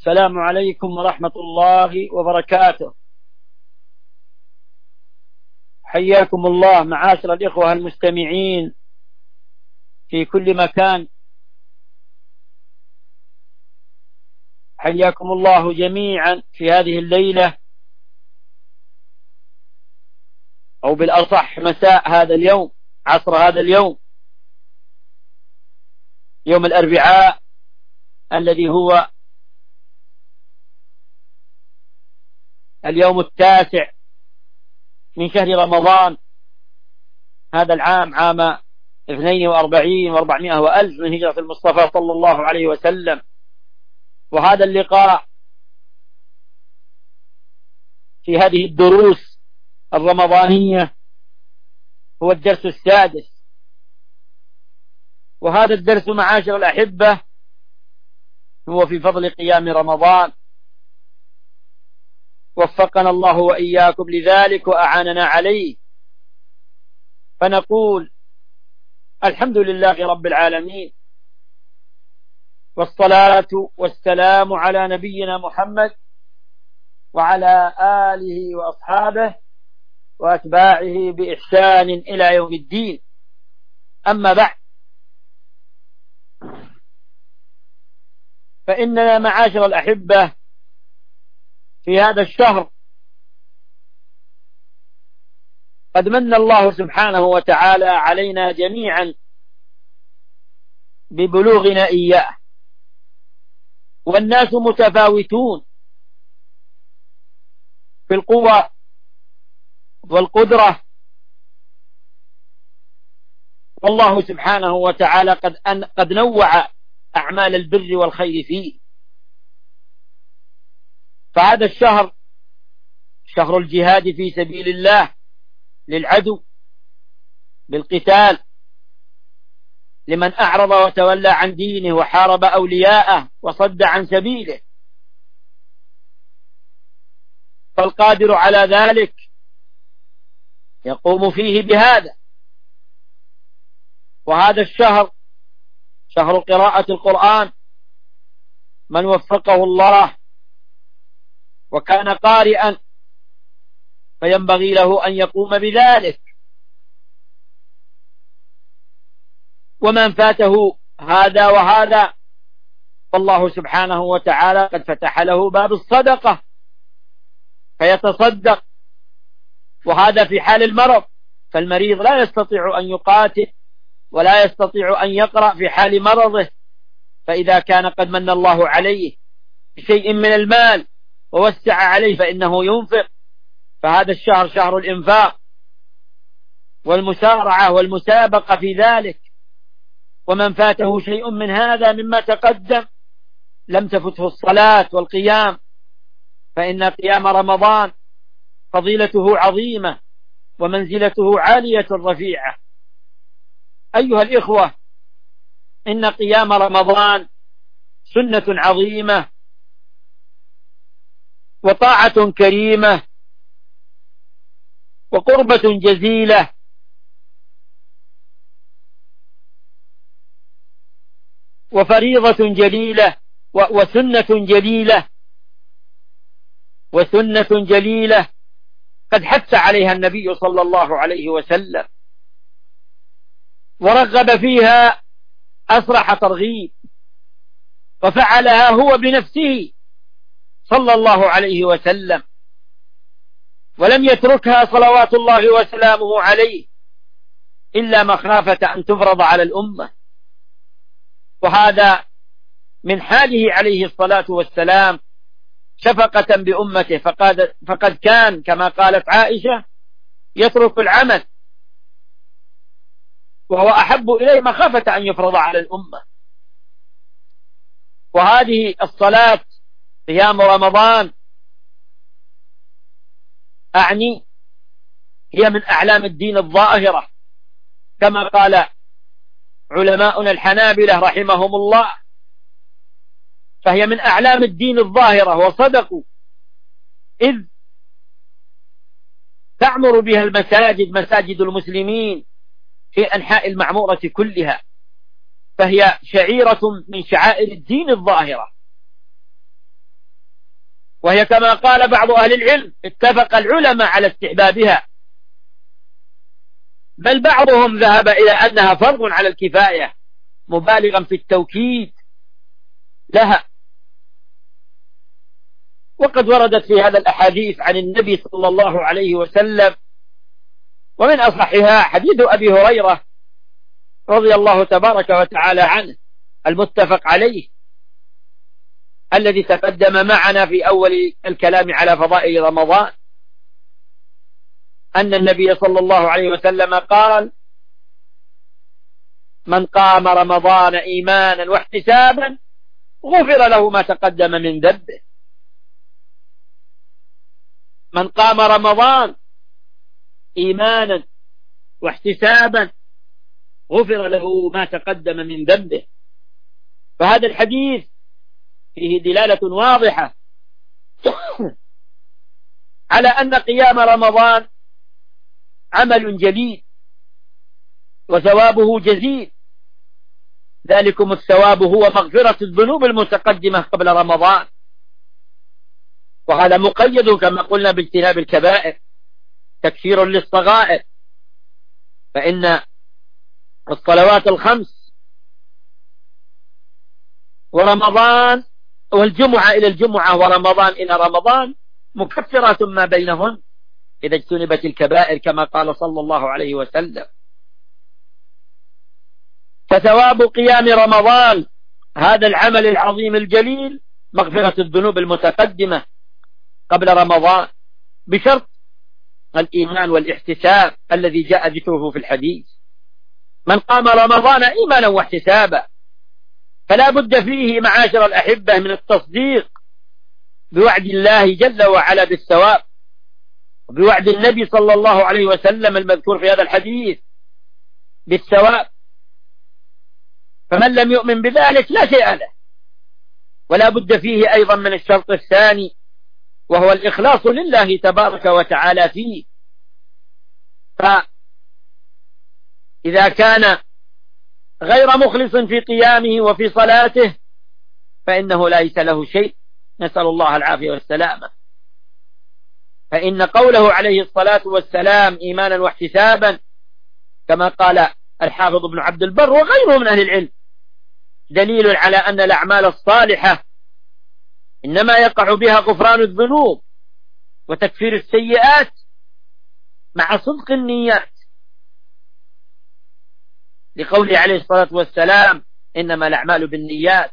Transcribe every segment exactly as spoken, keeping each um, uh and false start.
السلام عليكم ورحمة الله وبركاته. حياكم الله معاشر الإخوة المستمعين في كل مكان، حياكم الله جميعا في هذه الليلة، أو بالأصح مساء هذا اليوم، عصر هذا اليوم، يوم الأربعاء الذي هو اليوم التاسع من شهر رمضان هذا العام، عام اثنين وأربعين وأربعمائة وألف من هجرة المصطفى صلى الله عليه وسلم. وهذا اللقاء في هذه الدروس الرمضانية هو الدرس السادس، وهذا الدرس معاشر الأحبة هو في فضل قيام رمضان. وفقنا الله وإياكم لذلك وأعاننا عليه، فنقول الحمد لله رب العالمين، والصلاة والسلام على نبينا محمد وعلى آله وأصحابه وأتباعه بإحسان إلى يوم الدين. أما بعد، فإننا معاشر الأحبة في هذا الشهر قد من الله سبحانه وتعالى علينا جميعا ببلوغنا إياه، والناس متفاوتون في القوة والقدرة، والله سبحانه وتعالى قد أن قد نوع أعمال البر والخير فيه. فهذا الشهر شهر الجهاد في سبيل الله للعدو بالقتال، لمن أعرض وتولى عن دينه وحارب أولياءه وصد عن سبيله، فالقادر على ذلك يقوم فيه بهذا. وهذا الشهر شهر قراءة القرآن، من وفقه الله وكان قارئا فينبغي له أن يقوم بذلك، ومن فاته هذا وهذا فالله سبحانه وتعالى قد فتح له باب الصدقة فيتصدق، وهذا في حال المرض، فالمريض لا يستطيع أن يقاتل ولا يستطيع أن يقرأ في حال مرضه، فإذا كان قد من الله عليه بشيء من المال ووسع عليه فإنه ينفق. فهذا الشهر شهر الإنفاق والمسارعة والمسابقة في ذلك، ومن فاته شيء من هذا مما تقدم لم تفته الصلاة والقيام، فإن قيام رمضان فضيلته عظيمة ومنزلته عالية رفيعة. أيها الإخوة، إن قيام رمضان سنة عظيمة وطاعة كريمة وقربة جزيلة، وفريضة جليلة وسنة جليلة وسنة جليلة قد حث عليها النبي صلى الله عليه وسلم ورغب فيها أصرح ترغيب، وفعلها هو بنفسه صلى الله عليه وسلم، ولم يتركها صلوات الله وسلامه عليه إلا مخافة أن تفرض على الأمة. وهذا من حاله عليه الصلاة والسلام شفقة بأمته، فقد, فقد كان كما قالت عائشة يترك العمل وهو أحب إليه مخافة أن يفرض على الأمة. وهذه الصلاة قيام رمضان أعني هي من أعلام الدين الظاهرة، كما قال علماؤنا الحنابلة رحمهم الله، فهي من أعلام الدين الظاهرة، وصدقوا إذ تعمر بها المساجد، مساجد المسلمين في أنحاء المعمورة كلها، فهي شعيرة من شعائر الدين الظاهرة. وهي كما قال بعض أهل العلم اتفق العلماء على استحبابها، بل بعضهم ذهب إلى أنها فرض على الكفاية مبالغا في التوكيد لها. وقد وردت في هذا الأحاديث عن النبي صلى الله عليه وسلم، ومن أصحها حديث أبي هريرة رضي الله تبارك وتعالى عنه المتفق عليه، الذي تقدم معنا في أول الكلام على فضائل رمضان، أن النبي صلى الله عليه وسلم قال: من قام رمضان إيمانا واحتسابا غفر له ما تقدم من ذنبه. من قام رمضان إيمانا واحتسابا غفر له ما تقدم من ذنبه. فهذا الحديث فيه دلالة واضحة على أن قيام رمضان عمل جليل وثوابه جزيل، ذلكم الثواب هو مغفرة الذنوب المتقدمة قبل رمضان، وهذا مقيد كما قلنا باجتناب الكبائر، تكفير للصغائر، فإن الصلوات الخمس ورمضان والجمعة إلى الجمعة ورمضان إلى رمضان مكفرات ما بينهن إذا اجتنبت الكبائر كما قال صلى الله عليه وسلم. فثواب قيام رمضان هذا العمل العظيم الجليل مغفرة الذنوب المتقدمة قبل رمضان، بشرط الإيمان والاحتساب الذي جاء ذكره في الحديث. من قام رمضان إيمانا واحتسابا، فلا بد فيه معاشر الأحبة من التصديق بوعد الله جل وعلا بالثواب، وبوعد النبي صلى الله عليه وسلم المذكور في هذا الحديث بالثواب. فمن لم يؤمن بذلك لا شيء له. ولا بد فيه أيضا من الشرط الثاني، وهو الإخلاص لله تبارك وتعالى فيه. فإذا كان غير مخلص في قيامه وفي صلاته فإنه ليس له شيء، نسأل الله العافية والسلامة. فإن قوله عليه الصلاة والسلام إيمانا واحتسابا كما قال الحافظ ابن عبد البر وغيره من أهل العلم دليل على أن الأعمال الصالحة إنما يقع بها غفران الذنوب وتكفير السيئات مع صدق النيات، لقوله عليه الصلاة والسلام إنما الأعمال بالنيات،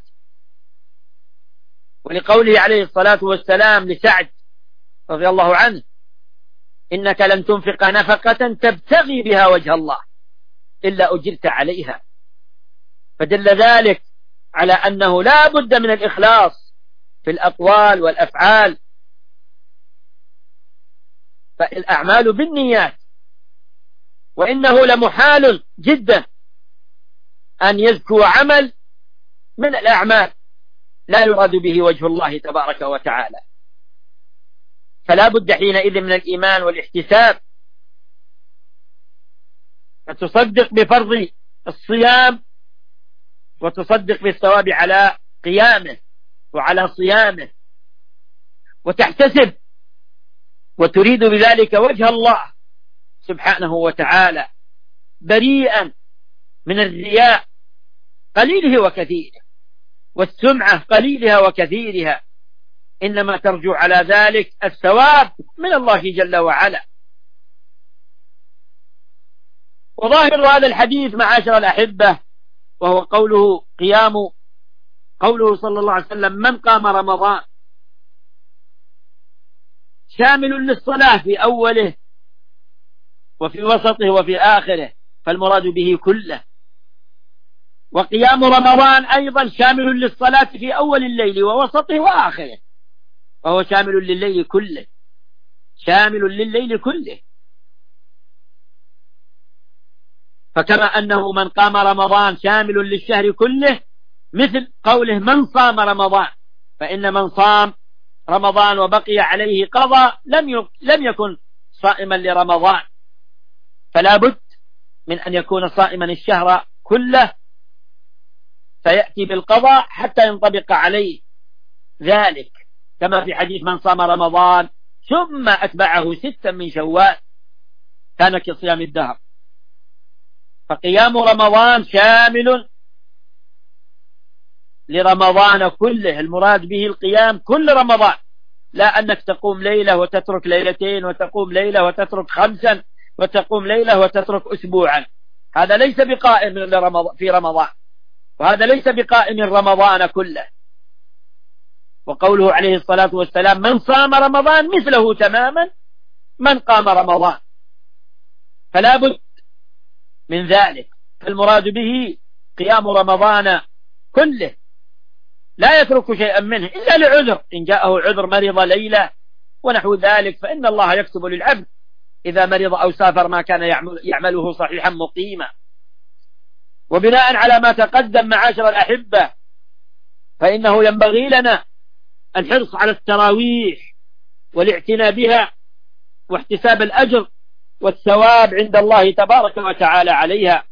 ولقوله عليه الصلاة والسلام لسعد رضي الله عنه إنك لن تنفق نفقة تبتغي بها وجه الله إلا أجرت عليها. فدل ذلك على أنه لا بد من الإخلاص في الأقوال والأفعال، فالأعمال بالنيات. وإنه لمحال جدا أن يزكو عمل من الأعمال لا يراد به وجه الله تبارك وتعالى، فلا بد حينئذ من الإيمان والاحتساب، فتصدق بفرض الصيام وتصدق بالثواب على قيامه وعلى صيامه، وتحتسب وتريد بذلك وجه الله سبحانه وتعالى بريئا من الرياء قليله وكثيره والسمعة قليلها وكثيرها، إنما ترجو على ذلك الثواب من الله جل وعلا. وظاهر هذا الحديث معاشر الأحبة وهو قوله قيام قوله صلى الله عليه وسلم من قام رمضان شامل للصلاة في أوله وفي وسطه وفي آخره، فالمراد به كله. وقيام رمضان أيضا شامل للصلاة في أول الليل ووسطه وآخره، فهو شامل لليل كله، شامل لليل كله. فكما أنه من قام رمضان شامل للشهر كله، مثل قوله من صام رمضان، فإن من صام رمضان وبقي عليه قضاء لم لم يكن صائما لرمضان، فلا بد من أن يكون صائما الشهر كله، فيأتي بالقضاء حتى ينطبق عليه ذلك. كما في حديث من صام رمضان ثم أتبعه ستا من شوال كان كصيام الدهر. فقيام رمضان شامل لرمضان كله، المراد به القيام كل رمضان، لا أنك تقوم ليلة وتترك ليلتين وتقوم ليلة وتترك خمسا وتقوم ليلة وتترك أسبوعا. هذا ليس بقائم في رمضان، وهذا ليس بقائم رمضان كله. وقوله عليه الصلاة والسلام من صام رمضان مثله تماما من قام رمضان، فلا بد من ذلك. فالمراد به قيام رمضان كله، لا يترك شيئا منه إلا لعذر، إن جاءه عذر مرض ليلة ونحو ذلك، فإن الله يكتب للعبد إذا مرض أو سافر ما كان يعمل يعمله صحيحا مقيما. وبناء على ما تقدم معاشر الأحبة، فإنه ينبغي لنا الحرص على التراويح والاعتناء بها واحتساب الأجر والثواب عند الله تبارك وتعالى عليها.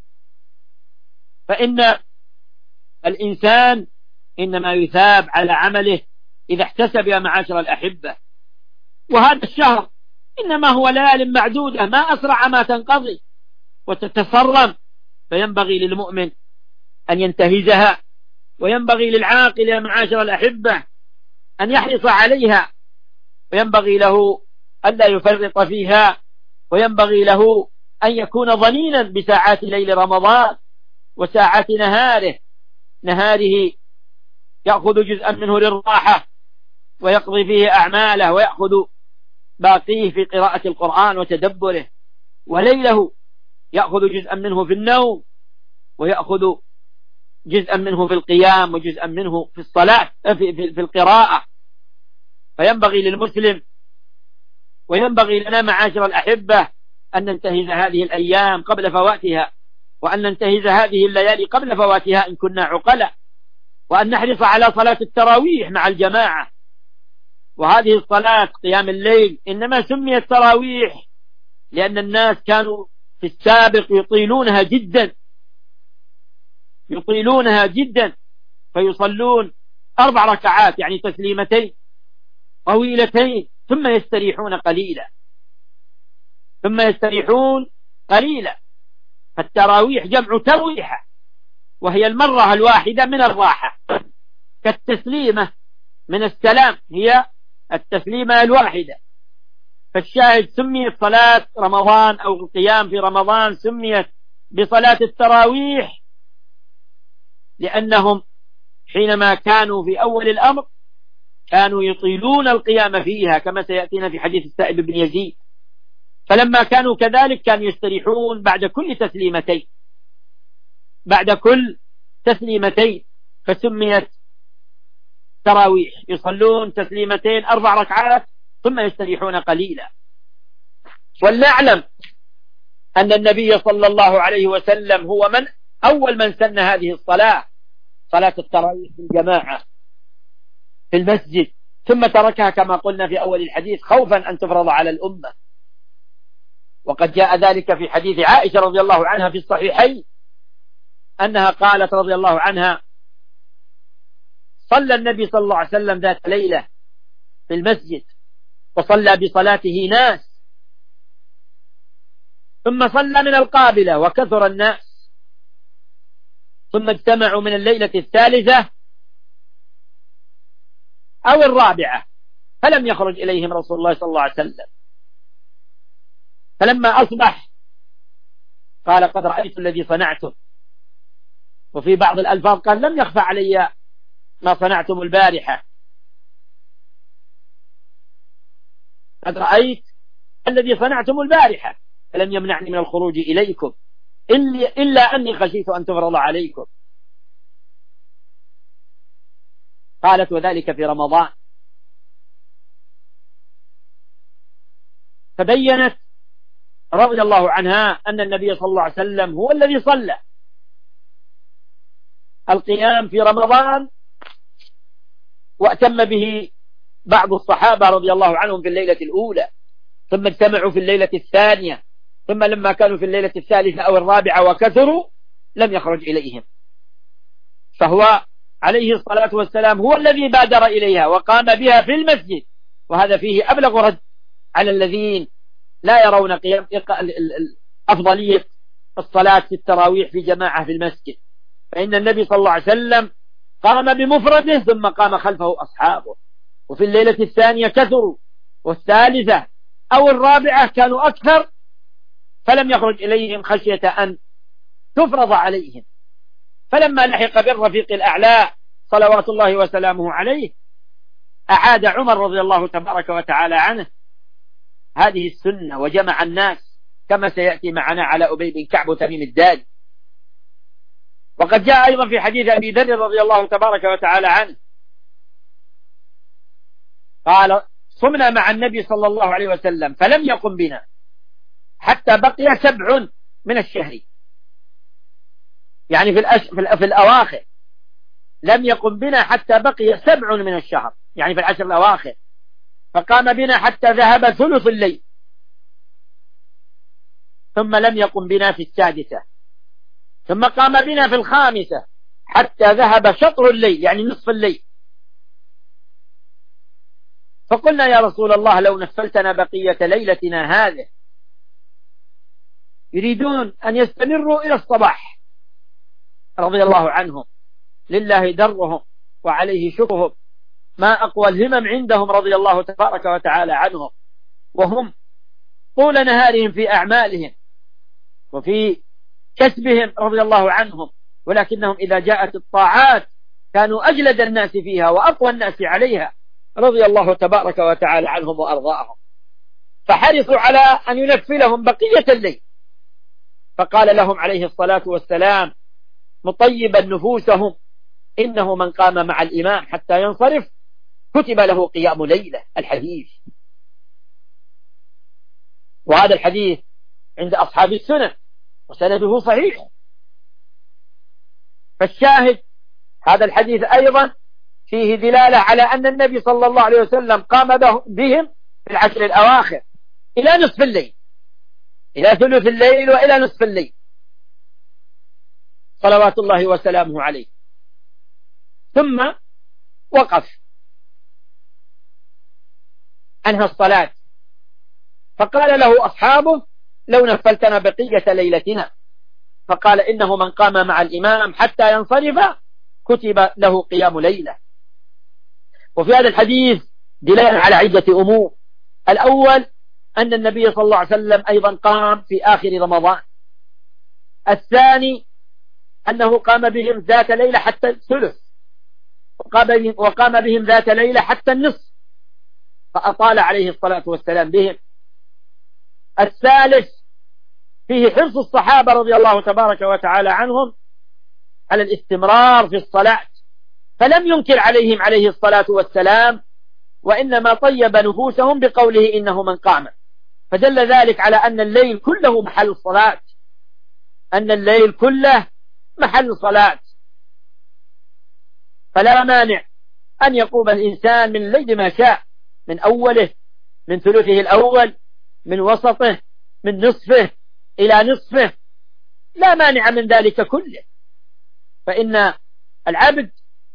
فإن الإنسان إنما يثاب على عمله إذا احتسب يا معاشر الأحبة. وهذا الشهر إنما هو ليال معدودة، ما أسرع ما تنقضي وتتفرم، فينبغي للمؤمن أن ينتهزها، وينبغي للعاقل يا معاشر الأحبة أن يحرص عليها، وينبغي له أن لا يفرط فيها، وينبغي له أن يكون ضنينا بساعات ليل رمضان وساعات نهاره. نهاره يأخذ جزءا منه للراحة ويقضي فيه أعماله ويأخذ باقيه في قراءة القرآن وتدبره، وليله يأخذ جزءا منه في النوم ويأخذ جزءا منه في القيام وجزءا منه في الصلاة في, في, في القراءة. فينبغي للمسلم وينبغي لنا معاشر الأحبة أن ننتهز هذه الأيام قبل فواتها، وأن ننتهز هذه الليالي قبل فواتها إن كنا عقلا، وأن نحرص على صلاة التراويح مع الجماعة. وهذه الصلاة قيام الليل إنما سميت تراويح لأن الناس كانوا في السابق يطيلونها جدا يطيلونها جدا فيصلون أربع ركعات يعني تسليمتين طويلتين ثم يستريحون قليلا ثم يستريحون قليلا فالتراويح جمع ترويحة، وهي المرة الواحدة من الراحة، كالتسليمة من السلام هي التسليمة الواحدة. فالشاهد سميت صلاة رمضان أو القيام في رمضان سميت بصلاة التراويح لأنهم حينما كانوا في أول الأمر كانوا يطيلون القيام فيها كما سيأتينا في حديث السائب بن يزيد، فلما كانوا كذلك كانوا يستريحون بعد كل تسليمتين بعد كل تسليمتين فسميت تراويح، يصلون تسليمتين أربع ركعات ثم يستريحون قليلا. ولنعلم أن النبي صلى الله عليه وسلم هو من أول من سن هذه الصلاة، صلاة التراويح بالجماعة في المسجد، ثم تركها كما قلنا في أول الحديث خوفا أن تفرض على الأمة. وقد جاء ذلك في حديث عائشة رضي الله عنها في الصحيحين أنها قالت رضي الله عنها: صلى النبي صلى الله عليه وسلم ذات ليلة في المسجد وصلى بصلاته ناس، ثم صلى من القابلة وكثر الناس، ثم اجتمعوا من الليلة الثالثة أو الرابعة فلم يخرج إليهم رسول الله صلى الله عليه وسلم. فلما أصبح قال: قد رأيت الذي صنعته. وفي بعض الألفاظ قال: لم يخفى علي ما صنعتم البارحة، قد رأيت الذي صنعتم البارحة فلم يمنعني من الخروج إليكم إلا أني خشيت أن تفرض عليكم. قالت: وذلك في رمضان. فبينت رضي الله عنها أن النبي صلى الله عليه وسلم هو الذي صلى القيام في رمضان، وأتم به بعض الصحابة رضي الله عنهم في الليلة الأولى، ثم اجتمعوا في الليلة الثانية، ثم لما كانوا في الليلة الثالثة أو الرابعة وكثروا لم يخرج إليهم. فهو عليه الصلاة والسلام هو الذي بادر إليها وقام بها في المسجد، وهذا فيه أبلغ رد على الذين لا يرون قيام أفضلية الصلاة في التراويح في جماعة في المسجد. فإن النبي صلى الله عليه وسلم قام بمفرده ثم قام خلفه أصحابه، وفي الليلة الثانية كثروا، والثالثة أو الرابعة كانوا أكثر، فلم يخرج إليهم خشية أن تفرض عليهم. فلما لحق بالرفيق الأعلى صلوات الله وسلامه عليه أعاد عمر رضي الله تبارك وتعالى عنه هذه السنة وجمع الناس، كما سيأتي معنا على أبي بن كعب وتميم الداري. وقد جاء أيضا في حديث أبي ذر رضي الله تبارك وتعالى عنه قال: صمنا مع النبي صلى الله عليه وسلم فلم يقم بنا حتى بقي سبع من الشهر، يعني في, الأش... في, ال... في الأواخر لم يقم بنا حتى بقي سبع من الشهر، يعني في العشر الأواخر، فقام بنا حتى ذهب ثلث الليل، ثم لم يقم بنا في السادسة، ثم قام بنا في الخامسة حتى ذهب شطر الليل، يعني نصف الليل. فقلنا: يا رسول الله لو نفلتنا بقية ليلتنا هذه. يريدون أن يستمروا إلى الصباح رضي الله عنهم، لله درهم وعليه شكرهم، ما أقوى الهمم عندهم رضي الله تبارك وتعالى عنهم، وهم طول نهارهم في أعمالهم وفي كسبهم رضي الله عنهم، ولكنهم إذا جاءت الطاعات كانوا أجلد الناس فيها وأقوى الناس عليها رضي الله تبارك وتعالى عنهم وأرضاهم. فحرصوا على أن ينفلهم بقية الليل، فقال لهم عليه الصلاة والسلام مطيبا نفوسهم: إنه من قام مع الإمام حتى ينصرف كتب له قيام ليلة. الحديث، وهذا الحديث عند أصحاب السنن وسنده صحيح. فالشاهد هذا الحديث أيضا فيه دلالة على أن النبي صلى الله عليه وسلم قام بهم في العشر الأواخر إلى نصف الليل، إلى ثلث الليل وإلى نصف الليل صلوات الله وسلامه عليه، ثم وقف عنها الصلاة، فقال له أصحابه: لو نفلتنا بقية ليلتنا. فقال: إنه من قام مع الإمام حتى ينصرف كتب له قيام ليلة. وفي هذا الحديث دلالة على عدة أمور: الأول أن النبي صلى الله عليه وسلم أيضا قام في آخر رمضان. الثاني أنه قام بهم ذات ليلة حتى الثلث، وقام بهم ذات ليلة حتى النصف، فأطال عليه الصلاة والسلام بهم. الثالث فيه حرص الصحابة رضي الله تبارك وتعالى عنهم على الاستمرار في الصلاة، فلم ينكر عليهم عليه الصلاة والسلام، وإنما طيب نفوسهم بقوله: إنه من قام. فدل ذلك على أن الليل كله محل الصلاة، أن الليل كله محل صلاة، فلا مانع أن يقوم الإنسان من الليل ما شاء، من أوله، من ثلثه الأول، من وسطه، من نصفه إلى نصفه، لا مانع من ذلك كله. فإن العبد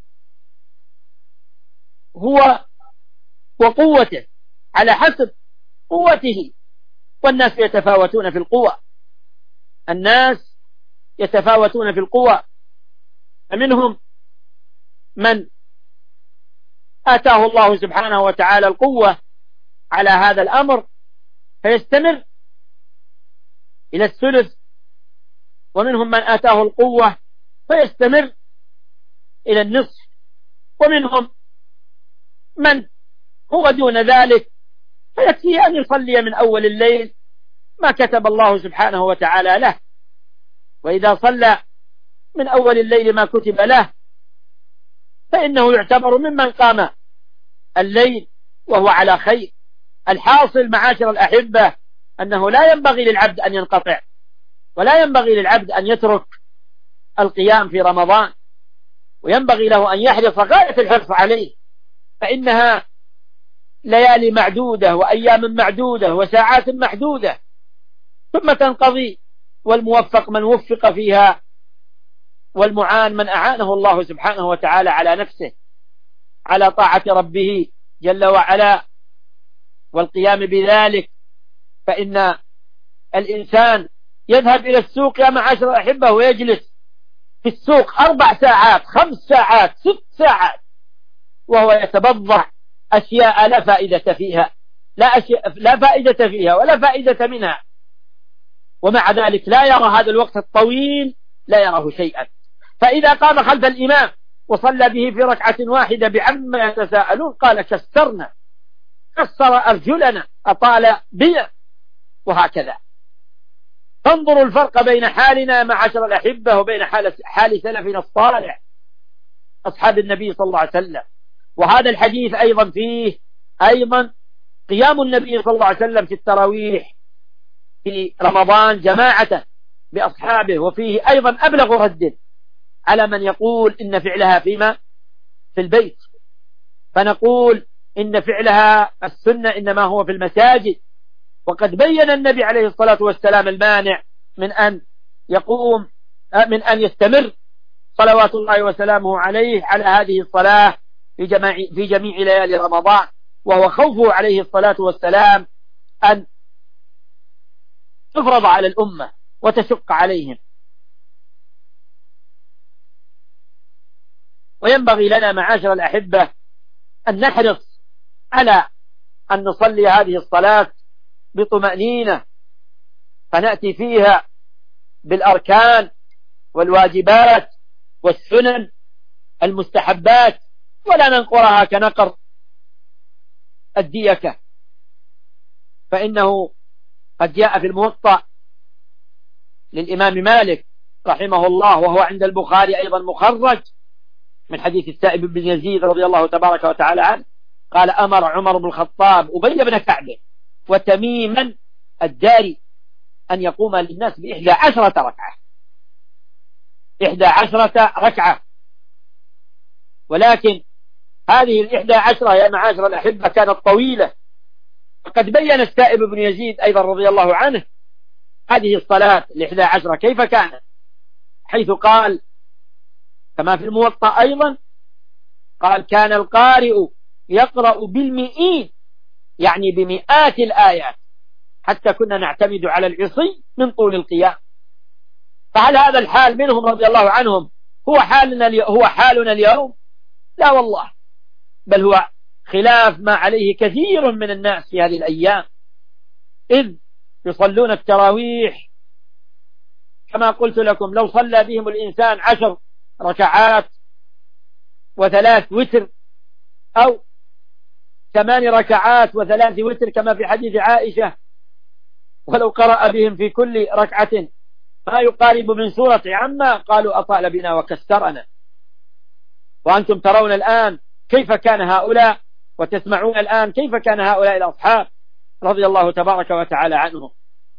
هو وقوته على حسب قوته، والناس يتفاوتون في القوى، الناس يتفاوتون في القوى، فمنهم من آتاه الله سبحانه وتعالى القوة على هذا الأمر فيستمر إلى الثلث، ومنهم من آتاه القوة فيستمر إلى النصف، ومنهم من هو دون ذلك فيكفي أن يصلي من أول الليل ما كتب الله سبحانه وتعالى له، وإذا صلى من أول الليل ما كتب له فإنه يعتبر ممن قام الليل وهو على خير. الحاصل معاشر الأحبة أنه لا ينبغي للعبد أن ينقطع، ولا ينبغي للعبد أن يترك القيام في رمضان، وينبغي له أن يحرص غاية الحرص عليه، فإنها ليالي معدودة وأيام معدودة وساعات محدودة ثم تنقضي، والموفق من وفق فيها والمعان من أعانه الله سبحانه وتعالى على نفسه على طاعة ربه جل وعلا والقيام بذلك، فإن الإنسان يذهب إلى السوق يا معاشر الأحبة ويجلس في السوق أربع ساعات خمس ساعات ست ساعات وهو يتبضع أشياء لا فائدة فيها، لا, أشياء لا فائدة فيها ولا فائدة منها، ومع ذلك لا يرى هذا الوقت الطويل لا يراه شيئا. فإذا قام خلف الإمام وصلى به في ركعة واحدة بعما يتساءلون قال كسرنا كسر أرجلنا أطال بنا، وهكذا. فانظروا الفرق بين حالنا معاشر الأحبة وبين حال, حال سلفنا الصالح أصحاب النبي صلى الله عليه وسلم. وهذا الحديث أيضا فيه أيضا قيام النبي صلى الله عليه وسلم في التراويح في رمضان جماعة بأصحابه، وفيه أيضا أبلغ رد على من يقول إن فعلها فيما في البيت، فنقول إن فعلها السنة إنما هو في المساجد. وقد بين النبي عليه الصلاة والسلام المانع من أن يقوم من أن يستمر صلوات الله وسلامه عليه على هذه الصلاة في جميع, في جميع ليالي رمضان، وهو خوفه عليه الصلاة والسلام أن تفرض على الأمة وتشق عليهم. وينبغي لنا معاشر الأحبة أن نحرص على أن نصلي هذه الصلاة بطمأنينة، فنأتي فيها بالأركان والواجبات والسنن المستحبات، ولا ننقرها كنقر الديكة. فإنه قد جاء في الموطأ للإمام مالك رحمه الله، وهو عند البخاري أيضا مخرج من حديث السائب بن يزيد رضي الله تبارك وتعالى عنه، قال أمر عمر بن الخطاب أبي بن كعب وتميما الداري أن يقوم للناس بإحدى عشرة ركعة إحدى عشرة ركعة ولكن هذه الإحدى عشرة يا معاشر الأحبة كانت طويلة. وقد بين السائب بن يزيد أيضا رضي الله عنه هذه الصلاة الإحدى عشرة كيف كانت، حيث قال كما في الموطأ أيضا، قال كان القارئ يقرأ بالمئين يعني بمئات الآيات حتى كنا نعتمد على العصي من طول القيام. فهل هذا الحال منهم رضي الله عنهم هو حالنا هو حالنا اليوم؟ لا والله، بل هو خلاف ما عليه كثير من الناس في هذه الأيام، إذ يصلون التراويح كما قلت لكم لو صلى بهم الإنسان عشر ركعات وثلاث وتر أو ثمان ركعات وثلاث وتر كما في حديث عائشة، ولو قرأ بهم في كل ركعة ما يقارب من سورة عما قالوا أطال بنا وكسرنا. وأنتم ترون الآن كيف كان هؤلاء وتسمعون الآن كيف كان هؤلاء الأصحاب رضي الله تبارك وتعالى عنهم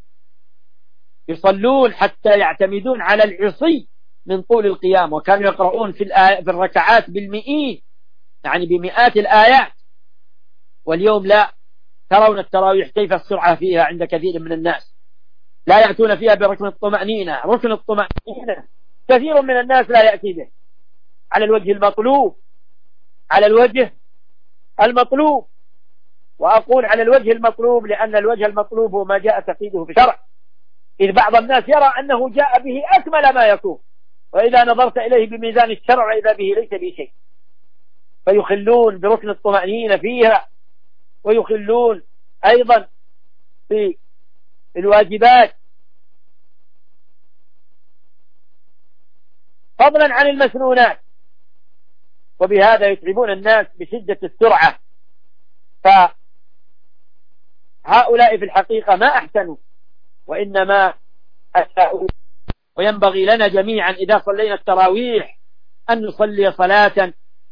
يصلون حتى يعتمدون على العصي من طول القيام، وكانوا يقرؤون في, في الركعات بالمئين يعني بمئات الآيات. واليوم لا، ترون التراويح كيف السرعة فيها عند كثير من الناس، لا يأتون فيها بركن الطمأنينة. ركن الطمأنينة كثير من الناس لا يأتي به على الوجه المطلوب على الوجه المطلوب وأقول على الوجه المطلوب لأن الوجه المطلوب هو ما جاء تقييده في الشرع، إذ بعض الناس يرى أنه جاء به أكمل ما يكون، وإذا نظرت إليه بميزان الشرع إذا به ليس به شيء، فيخلون بركن الطمأنينة فيها ويخلون أيضا في الواجبات، فضلا عن المسنونات، وبهذا يتعبون الناس بشدة السرعة. فهؤلاء في الحقيقة ما أحسنوا وإنما أساءوا. وينبغي لنا جميعا إذا صلينا التراويح أن نصلي صلاة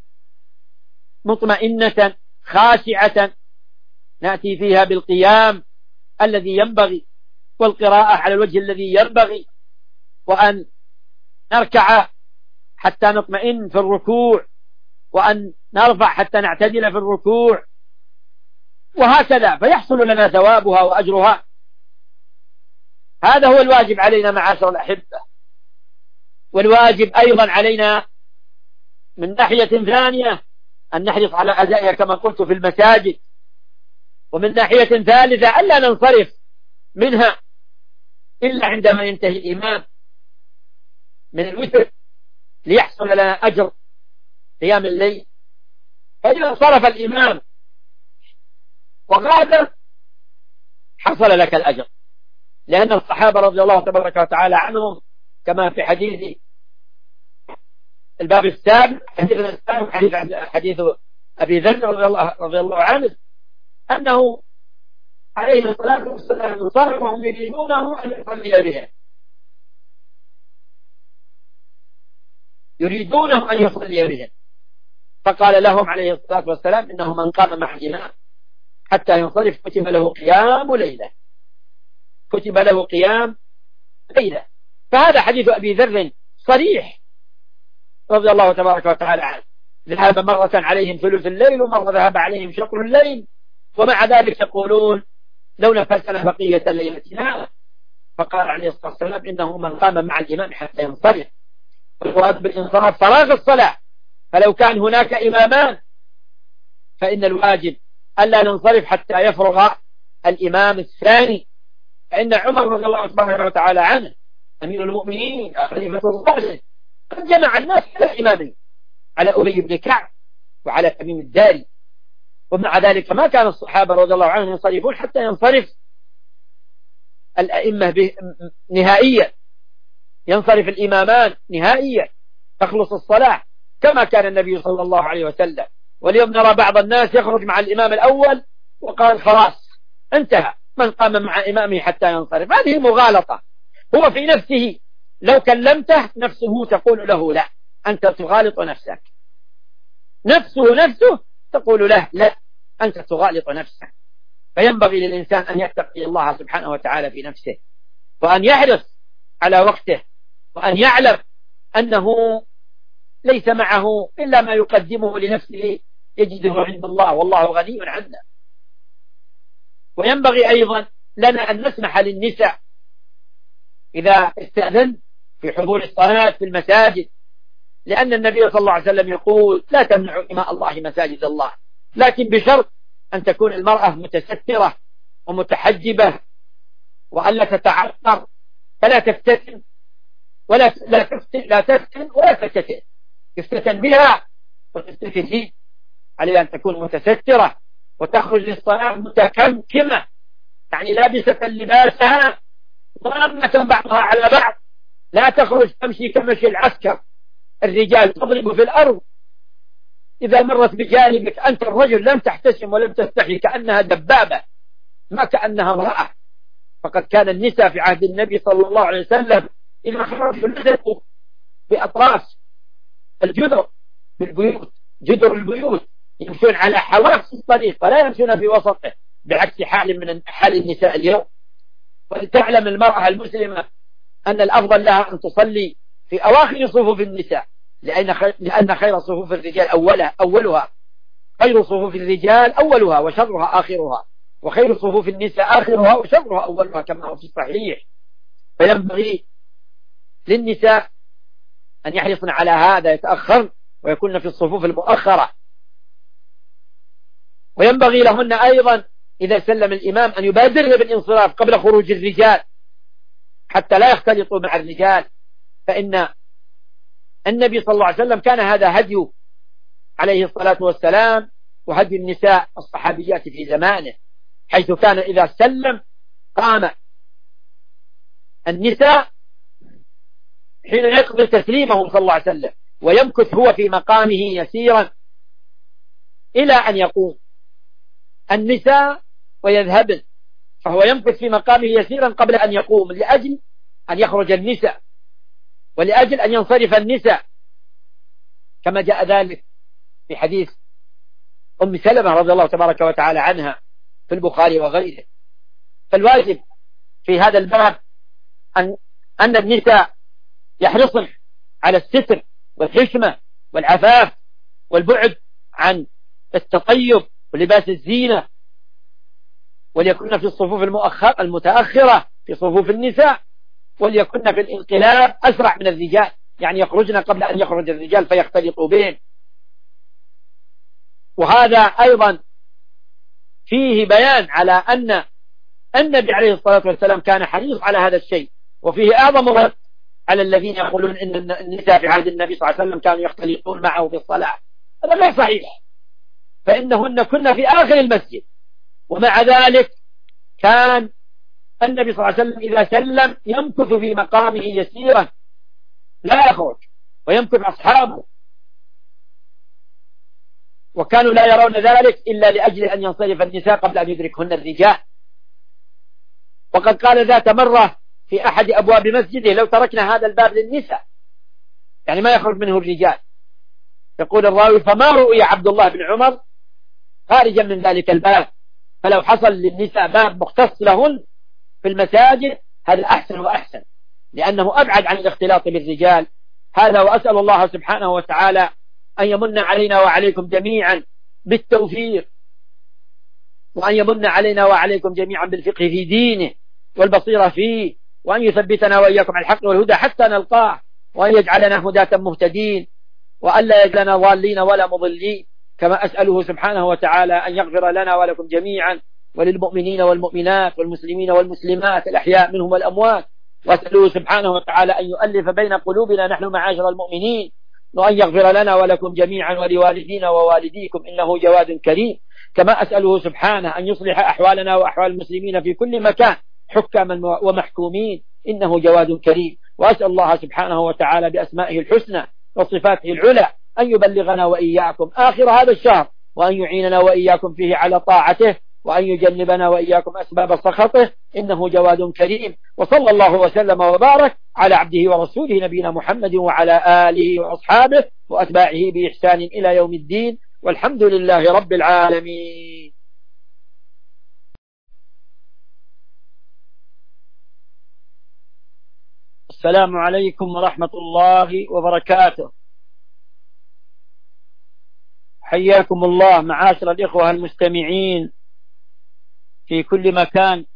مطمئنة خاشعة نأتي فيها بالقيام الذي ينبغي والقراءة على الوجه الذي ينبغي، وأن نركع حتى نطمئن في الركوع، وأن نرفع حتى نعتدل في الركوع، وهكذا فيحصل لنا ثوابها وأجرها. هذا هو الواجب علينا معاشر الأحبة. والواجب أيضا علينا من ناحية ثانية أن نحرص على أدائها كما قلت في المساجد، ومن ناحية ثالثة ألا ننصرف منها إلا عندما ينتهي الإمام من الوتر ليحصل لنا أجر قيام الليل. فإذا انصرف الإمام وغادر حصل لك الأجر، لأن الصحابة رضي الله تبارك وتعالى عنهم كما في حديث الباب السابق حديث السابق حديث حديث أبي ذر رضي الله رضي الله عنه أنه عليه الصلاة والسلام انصرفهم يريدونه أن يصلي بهم يريدونه أن يصلي بهم فقال لهم عليه الصلاة والسلام إنه من قام مع الإمام حتى ينصرف كتب له قيام ليلة كتب له قيام ليلة. فهذا حديث أبي ذر صريح رضي الله تبارك وتعالى عنه، ذهب مرة عليهم ثلث الليل ومرة ذهب عليهم شطر الليل، ومع ذلك يقولون لو نفسنا بقية ليلتنا. فقال عليه الصلاة والسلام إنه من قام مع الإمام حتى ينصرف، والمراد بالانصراف فراغ الصلاة. فلو كان هناك إمامان فإن الواجب ألا ننصرف حتى يفرغ الإمام الثاني. فإن عمر رضي الله تبارك وتعالى عنه أمير المؤمنين خليفة الراشد قد جمع الناس على إمامين، على أبي بن كعب وعلى تميم الداري، ومع ذلك ما كان الصحابة رضي الله عنهم ينصرفون حتى ينصرف الأئمة نهائيا، ينصرف الإمامان نهائيا تخلص الصلاة كما كان النبي صلى الله عليه وسلم. واليوم نرى بعض الناس يخرج مع الإمام الأول وقال خلاص انتهى، من قام مع إمامه حتى ينصرف. هذه مغالطة. هو في نفسه لو كلمته نفسه تقول له لا، أنت تغالط نفسك. نفسه نفسه تقول له لا، أنت تغالط نفسك. فينبغي للإنسان أن يتقي الله سبحانه وتعالى في نفسه، وأن يحرص على وقته، وأن يعلم أنه ليس معه إلا ما يقدمه لنفسه يجده عند الله، والله غني عنا. وينبغي أيضا لنا أن نسمح للنساء إذا استأذن في حضور الصلاة في المساجد، لأن النبي صلى الله عليه وسلم يقول لا تمنعوا إماء الله مساجد الله، لكن بشرط أن تكون المرأة متسترة ومتحجبة وألا تتعطر، فلا تفتتن ولا لا تفتن لا تفتن ولا تفتتن، تفتتن بها وتفتتن فيه. عليها أن تكون متسترة وتخرج للصلاة متكمكمة، يعني لابسة لباسها ضامة بعضها على بعض، لا تخرج تمشي كمشي العسكر، الرجال تضرب في الأرض، إذا مرت بجانبك أنت الرجل لم تحتشم ولم تستحي كأنها دبابة ما كأنها امرأة. فقد كان النساء في عهد النبي صلى الله عليه وسلم إذا خرجوا نزلوا بأطراف الجدر بالبيوت، جدر البيوت، يمشون على حواف الطريق ولا يمشون في وسطه، بعكس حال من حال النساء اليوم. ولتعلم المرأة المسلمة أن الأفضل لها أن تصلي في أواخر صفوف النساء، لأن خير, لأن خير صفوف الرجال أولها أولها خير صفوف الرجال أولها وشرها آخرها، وخير صفوف النساء آخرها وشرها أولها كما هو في الصحيح. فينبغي للنساء أن يحرصن على هذا، يتأخرن ويكون في الصفوف المؤخرة. وينبغي لهن أيضا إذا سلم الإمام أن يبادرن بالانصراف قبل خروج الرجال حتى لا يختلطوا مع الرجال، فإن النبي صلى الله عليه وسلم كان هذا هدي عليه الصلاة والسلام وهدي النساء الصحابيات في زمانه، حيث كان إذا سلم قام النساء حين يقضي تسليمه صلى الله عليه وسلم ويمكث هو في مقامه يسيرا إلى أن يقوم النساء ويذهبن، فهو يمكث في مقامه يسيرا قبل أن يقوم، لأجل أن يخرج النساء ولأجل أن ينصرف النساء، كما جاء ذلك في حديث أم سلمة رضي الله تبارك وتعالى عنها في البخاري وغيره. فالواجب في هذا الباب أن, أن النساء يحرصن على الستر والحشمة والعفاف والبعد عن التطيب ولباس الزينة، وليكن في الصفوف المتأخرة في صفوف النساء، وليكن في الانقلاب أسرع من الرجال، يعني يخرجن قبل أن يخرج الرجال فيختلطوا بهم. وهذا أيضا فيه بيان على أن النبي عليه الصلاة والسلام كان حريص على هذا الشيء. وفيه أعظم رد على الذين يقولون إن النساء في عهد النبي صلى الله عليه وسلم كانوا يختلطون معه في الصلاة. هذا غير صحيح، فإنهن كنا في آخر المسجد، ومع ذلك كان النبي صلى الله عليه وسلم إذا سلم يمكث في مقامه يسيرا لا يخرج، ويمكث أصحابه، وكانوا لا يرون ذلك إلا لأجل أن ينصرف النساء قبل أن يدركهن الرجال. وقد قال ذات مرة في أحد أبواب مسجده: لو تركنا هذا الباب للنساء، يعني ما يخرج منه الرجال. يقول الراوي: فما رؤي عبد الله بن عمر خارجا من ذلك الباب، فلو حصل للنساء باب مختص لهن في المساجد هذا أحسن وأحسن، لأنه أبعد عن الاختلاط بالرجال. هذا، وأسأل الله سبحانه وتعالى أن يمن علينا وعليكم جميعا بالتوفيق، وأن يمن علينا وعليكم جميعا بالفقه في دينه والبصيرة فيه، وأن يثبتنا وإياكم على الحق والهدى حتى نلقاه، وأن يجعلنا هداة مهتدين، وأن لا يجعلنا ضالين ولا مضلين. كما أسأله سبحانه وتعالى أن يغفر لنا ولكم جميعا، وللمؤمنين والمؤمنات والمسلمين والمسلمات الأحياء منهم والأموات. وأسأله سبحانه وتعالى أن يؤلف بين قلوبنا نحن معاشر المؤمنين، وأن يغفر لنا ولكم جميعا ولوالدينا ووالديكم إنه جواد كريم. كما أسأله سبحانه أن يصلح أحوالنا وأحوال المسلمين في كل مكان حكاما ومحكومين إنه جواد كريم. وأسأل الله سبحانه وتعالى بأسمائه الحسنى وصفاته العلى أن يبلغنا وإياكم آخر هذا الشهر، وأن يعيننا وإياكم فيه على طاعته، وأن يجنبنا وإياكم أسباب سخطه إنه جواد كريم. وصلى الله وسلم وبارك على عبده ورسوله نبينا محمد وعلى آله وأصحابه وأتباعه بإحسان إلى يوم الدين، والحمد لله رب العالمين. السلام عليكم ورحمة الله وبركاته. حياكم الله معاشر الإخوة المستمعين في كل مكان،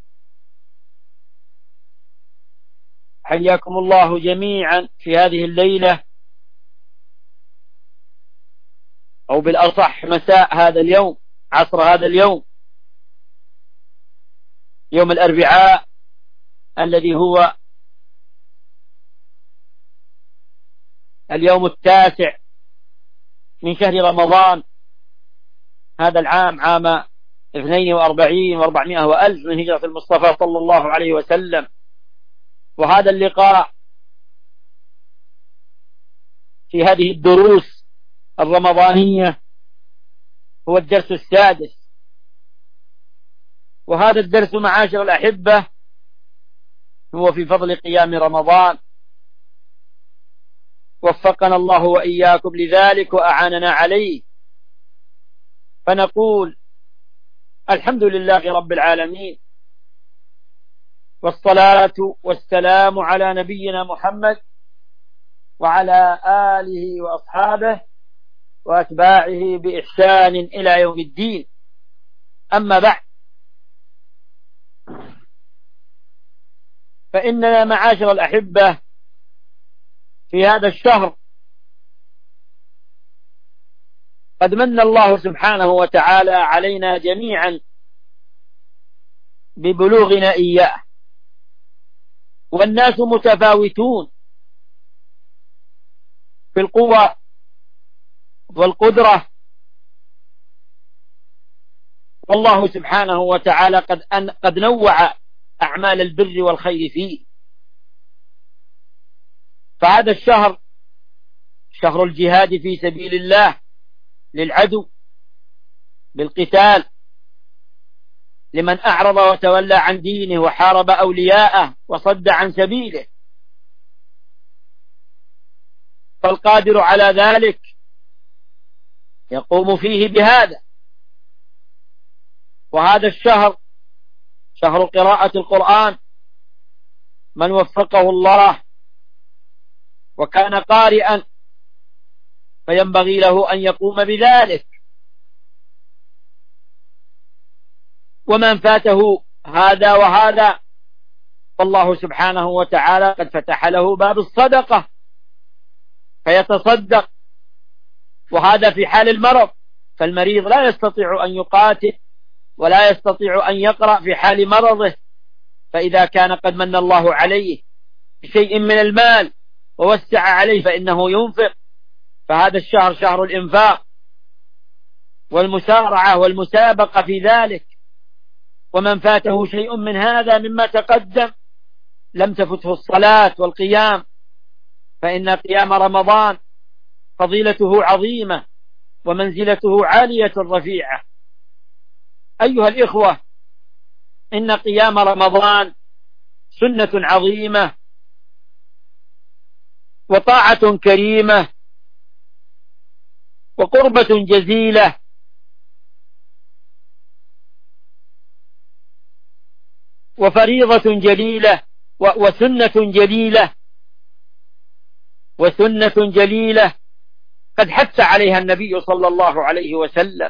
حياكم الله جميعا في هذه الليلة، أو بالأصح مساء هذا اليوم، عصر هذا اليوم، يوم الأربعاء الذي هو اليوم التاسع من شهر رمضان هذا العام، عام اثنين وأربعين وأربعمائة وألف من هجرة المصطفى صلى الله عليه وسلم. وهذا اللقاء في هذه الدروس الرمضانية هو الدرس السادس. وهذا الدرس معاشر الأحبة هو في فضل قيام رمضان، وفقنا الله وإياكم لذلك وأعاننا عليه. فنقول الحمد لله رب العالمين، والصلاة والسلام على نبينا محمد وعلى آله وأصحابه وأتباعه بإحسان إلى يوم الدين. أما بعد، فإننا معاشر الأحبة في هذا الشهر قد من الله سبحانه وتعالى علينا جميعا ببلوغنا إياه، والناس متفاوتون في القوة والقدرة، والله سبحانه وتعالى قد أن قد نوع أعمال البر والخير فيه. فهذا الشهر شهر الجهاد في سبيل الله للعدو بالقتال، لمن أعرض وتولى عن دينه وحارب أولياءه وصد عن سبيله. فالقادر على ذلك يقوم فيه بهذا. وهذا الشهر شهر قراءة القرآن، من وفقه الله وكان قارئا فينبغي له أن يقوم بذلك، ومن فاته هذا وهذا فالله سبحانه وتعالى قد فتح له باب الصدقة فيتصدق، وهذا في حال المرض، فالمريض لا يستطيع أن يقاتل ولا يستطيع أن يقرأ في حال مرضه، فإذا كان قد من الله عليه بشيء من المال ووسع عليه فإنه ينفق، فهذا الشهر شهر الإنفاق والمسارعة والمسابقة في ذلك. ومن فاته شيء من هذا مما تقدم لم تفته الصلاة والقيام، فإن قيام رمضان فضيلته عظيمة ومنزلته عالية رفيعة. أيها الإخوة، إن قيام رمضان سنة عظيمة وطاعة كريمة وقربة جزيلة، وفريضة جليلة وسنة جليلة وسنة جليلة قد حث عليها النبي صلى الله عليه وسلم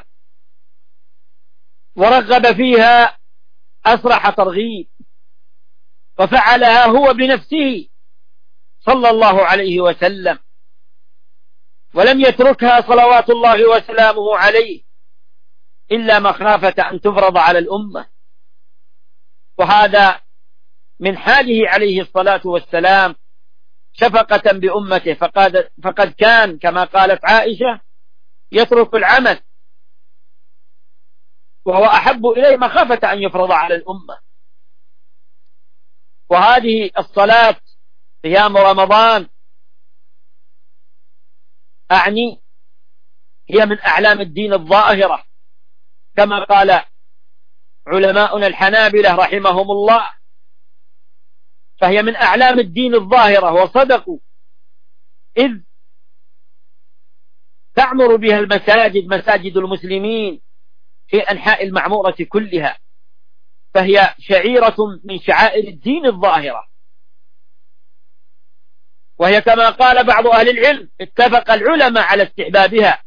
ورغب فيها أصرح ترغيب، وفعلها هو بنفسه صلى الله عليه وسلم، ولم يتركها صلوات الله وسلامه عليه إلا مخافة أن تفرض على الأمة. وهذا من حاله عليه الصلاة والسلام شفقة بأمته، فقد, فقد كان كما قالت عائشة يترك العمل وهو أحب إليه مخافة أن يفرض على الأمة. وهذه الصلاة قيام رمضان أعني هي من أعلام الدين الظاهرة، كما قال علماؤنا الحنابلة رحمهم الله، فهي من أعلام الدين الظاهرة، وصدقوا إذ تعمر بها المساجد مساجد المسلمين في أنحاء المعمورة كلها، فهي شعيرة من شعائر الدين الظاهرة. وهي كما قال بعض أهل العلم اتفق العلماء على استحبابها،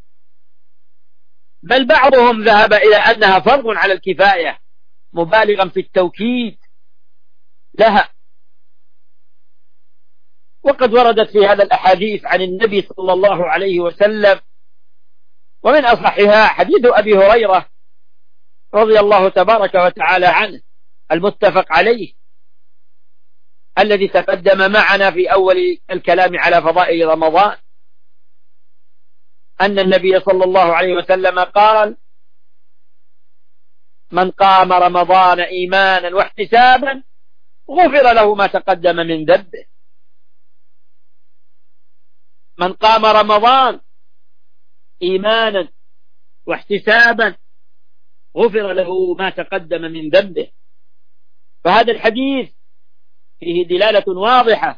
بل بعضهم ذهب إلى أنها فرض على الكفاية مبالغا في التوكيد لها. وقد وردت في هذا الأحاديث عن النبي صلى الله عليه وسلم، ومن أصحها حديث أبي هريرة رضي الله تبارك وتعالى عنه المتفق عليه الذي تقدم معنا في أول الكلام على فضائل رمضان، أن النبي صلى الله عليه وسلم قال: من قام رمضان إيمانا واحتسابا غفر له ما تقدم من ذنبه. من قام رمضان إيمانا واحتسابا غفر له ما تقدم من ذنبه. فهذا الحديث فيه دلالة واضحة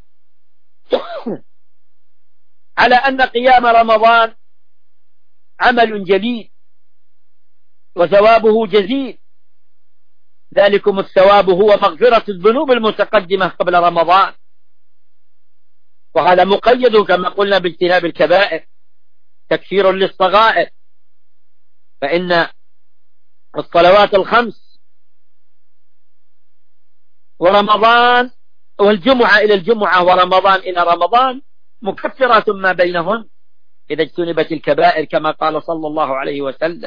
على أن قيام رمضان عمل جليل وثوابه جزيل، ذلكم الثواب هو مغفرة الذنوب المتقدمة قبل رمضان، وهذا مقيد كما قلنا باجتناب الكبائر تكفير للصغائر، فإن الصلوات الخمس ورمضان والجمعة إلى الجمعة ورمضان إلى رمضان مكفرات ما بينهن إذا اجتنبت الكبائر كما قال صلى الله عليه وسلم.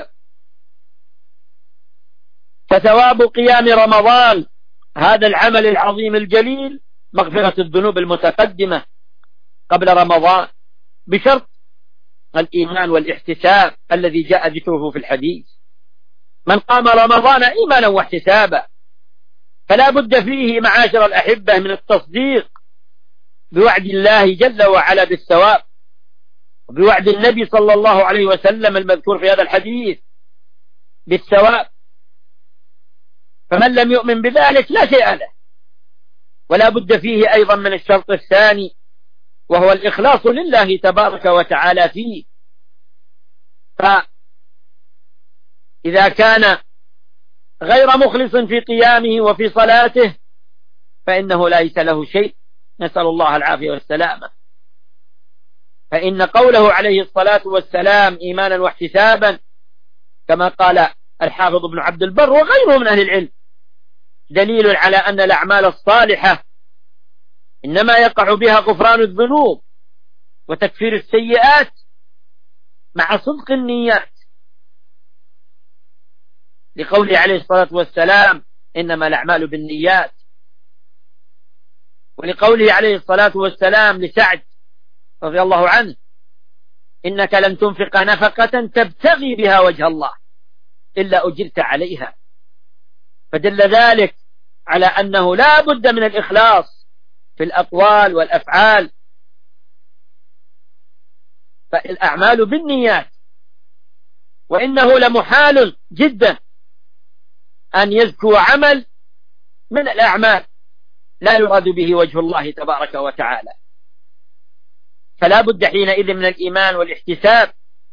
فثواب قيام رمضان هذا العمل العظيم الجليل مغفرة الذنوب المتقدمة قبل رمضان بشرط الإيمان والاحتساب الذي جاء ذكره في الحديث. من قام رمضان إيمانا واحتسابا، فلا بد فيه معاشر الأحبة من التصديق بوعد الله جل وعلا بالثواب، وبوعد النبي صلى الله عليه وسلم المذكور في هذا الحديث بالثواب. فمن لم يؤمن بذلك لا شيء له. ولا بد فيه أيضا من الشرط الثاني وهو الإخلاص لله تبارك وتعالى فيه. فإذا كان غير مخلص في قيامه وفي صلاته فإنه ليس له شيء، نسأل الله العافية والسلامة. فإن قوله عليه الصلاة والسلام إيمانا واحتسابا كما قال الحافظ ابن عبد البر وغيره من أهل العلم دليل على أن الأعمال الصالحة إنما يقع بها غفران الذنوب وتكفير السيئات مع صدق النيات، لقوله عليه الصلاة والسلام إنما الأعمال بالنيات، ولقوله عليه الصلاة والسلام لسعد رضي الله عنه إنك لن تنفق نفقة تبتغي بها وجه الله إلا أجرت عليها. فدل ذلك على أنه لا بد من الإخلاص في الأقوال والأفعال، فالأعمال بالنيات. وإنه لمحال جدا أن يزكو عمل من الأعمال لا يراد به وجه الله تبارك وتعالى، فلا بد حينئذ من الإيمان والاحتساب،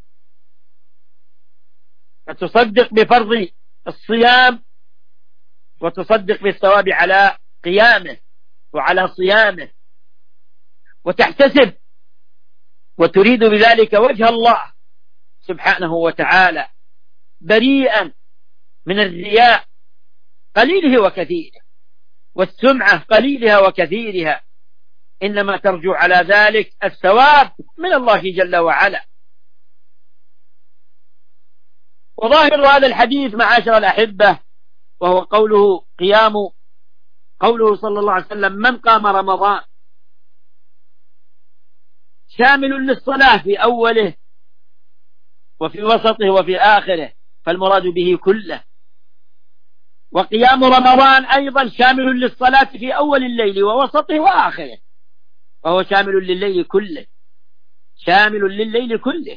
فتصدق بفرض الصيام وتصدق بالثواب على قيامه وعلى صيامه، وتحتسب وتريد بذلك وجه الله سبحانه وتعالى بريئا من الرياء قليله وكثيره والسمعة قليلها وكثيرها، إنما ترجو على ذلك الثواب من الله جل وعلا. وظاهر هذا الحديث معاشر الأحبة وهو قوله قيام قوله صلى الله عليه وسلم من قام رمضان، شامل للصلاة في أوله وفي وسطه وفي آخره، فالمراد به كله. وقيام رمضان أيضا شامل للصلاة في أول الليل ووسطه وآخره، وهو شامل لليل كله، شامل لليل كله.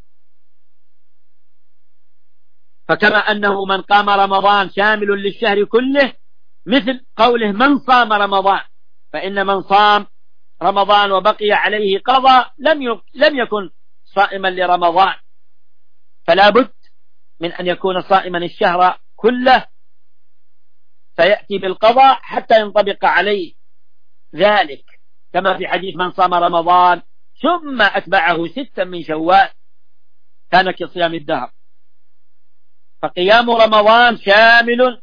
فكما أنه من قام رمضان شامل للشهر كله، مثل قوله من صام رمضان، فإن من صام رمضان وبقي عليه قضاء لم لم يكن صائما لرمضان، فلا بد من أن يكون صائما الشهر كله، فيأتي بالقضاء حتى ينطبق عليه ذلك، كما في حديث من صام رمضان ثم أتبعه ستا من شوال كان كصيام الدهر. فقيام رمضان شامل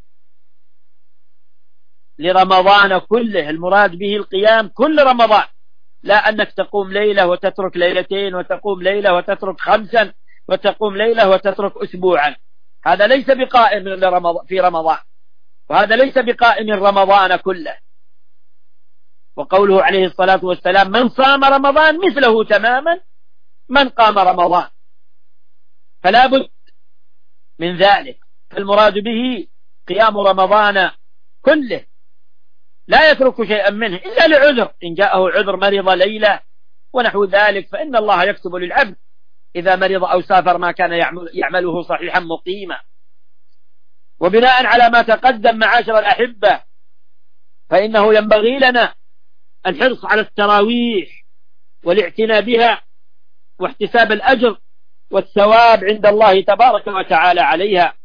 لرمضان كله، المراد به القيام كل رمضان، لا أنك تقوم ليلة وتترك ليلتين وتقوم ليلة وتترك خمسا وتقوم ليلة وتترك أسبوعا، هذا ليس بقائم في رمضان، وهذا ليس بقائم رمضان كله. وقوله عليه الصلاة والسلام من صام رمضان مثله تماما من قام رمضان، فلا بد من ذلك. فالمراد به قيام رمضان كله، لا يترك شيئا منه إلا لعذر، إن جاءه عذر مرض ليلة ونحو ذلك، فإن الله يكتب للعبد إذا مرض أو سافر ما كان يعمله صحيحا مقيما. وبناء على ما تقدم معاشر الأحبة، فإنه ينبغي لنا الحرص على التراويح والاعتناء بها واحتساب الأجر والثواب عند الله تبارك وتعالى عليها،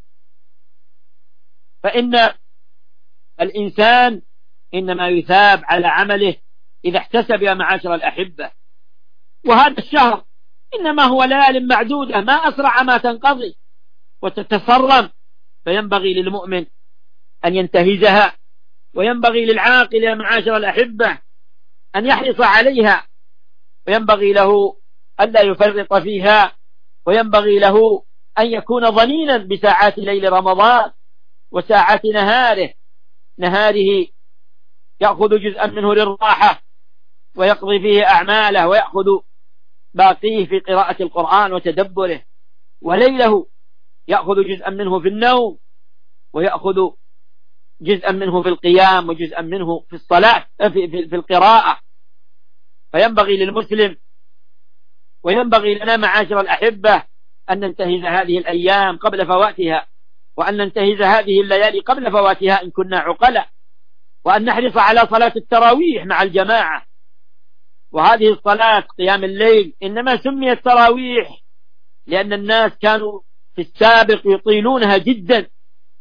فإن الإنسان إنما يثاب على عمله إذا احتسب يا معاشر الأحبة. وهذا الشهر إنما هو ليال معدودة، ما أسرع ما تنقضي وتتسرم، فينبغي للمؤمن أن ينتهزها، وينبغي للعاقل يا معاشر الأحبة أن يحرص عليها، وينبغي له ألا يفرط فيها، وينبغي له أن يكون ظنينا بساعات ليل رمضان وساعات نهاره. نهاره يأخذ جزءا منه للراحة ويقضي فيه أعماله ويأخذ باقيه في قراءة القرآن وتدبره، وليله يأخذ جزءا منه في النوم ويأخذ جزءا منه في القيام وجزءا منه في الصلاة في, في, في القراءة. فينبغي للمسلم وينبغي لنا معاشر الأحبة أن ننتهز هذه الأيام قبل فواتها، وأن ننتهز هذه الليالي قبل فواتها إن كنا عقلا، وأن نحرص على صلاة التراويح مع الجماعة. وهذه الصلاة قيام الليل إنما سميت تراويح لأن الناس كانوا في السابق يطيلونها جدا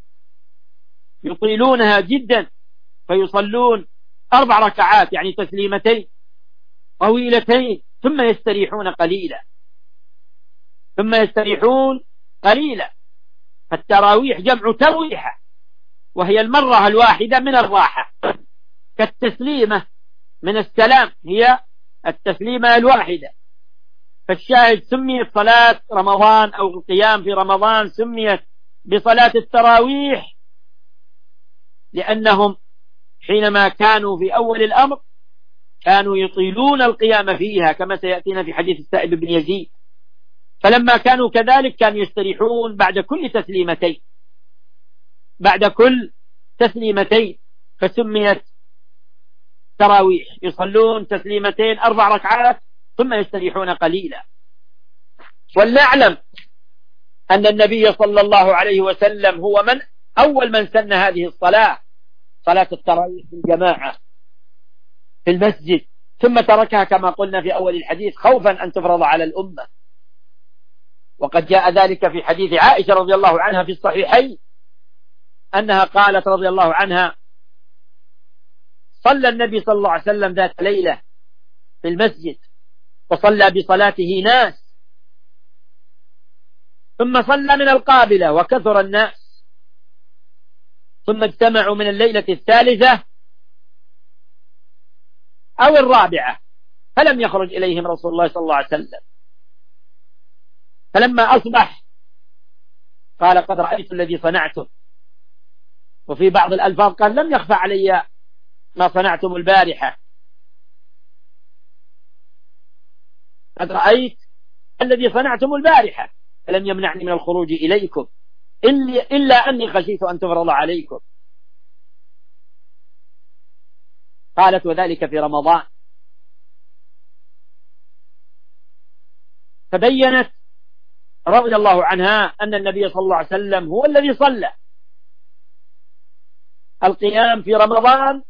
يطيلونها جدا فيصلون أربع ركعات يعني تسليمتين طويلتين ثم يستريحون قليلا ثم يستريحون قليلا فالتراويح جمع ترويحة، وهي المرة الواحدة من الراحة، كالتسليمة من السلام هي التسليمة الواحدة، فالشاهد سميت صلاة رمضان أو القيام في رمضان سميت بصلاة التراويح لأنهم حينما كانوا في أول الأمر كانوا يطيلون القيام فيها كما سيأتينا في حديث السائب بن يزيد، فلما كانوا كذلك كانوا يستريحون بعد كل تسليمتين بعد كل تسليمتين فسميت تراويح، يصلون تسليمتين أربع ركعات ثم يستريحون قليلا. ولنعلم أن النبي صلى الله عليه وسلم هو من أول من سن هذه الصلاة، صلاة التراويح في الجماعة في المسجد، ثم تركها كما قلنا في أول الحديث خوفا أن تفرض على الأمة. وقد جاء ذلك في حديث عائشة رضي الله عنها في الصحيحين أنها قالت رضي الله عنها: صلى النبي صلى الله عليه وسلم ذات ليلة في المسجد وصلى بصلاته ناس، ثم صلى من القابلة وكثر الناس، ثم اجتمعوا من الليلة الثالثة أو الرابعة فلم يخرج إليهم رسول الله صلى الله عليه وسلم، فلما أصبح قال: قد رأيت الذي صنعتم. وفي بعض الألفاظ قال: لم يخفى علي ما صنعتم البارحة، قد رأيت الذي صنعتم البارحة فلم يمنعني من الخروج إليكم إلا أني خشيت أن تفرض عليكم. قالت: وذلك في رمضان. فبينت رضي الله عنها أن النبي صلى الله عليه وسلم هو الذي صلى القيام في رمضان،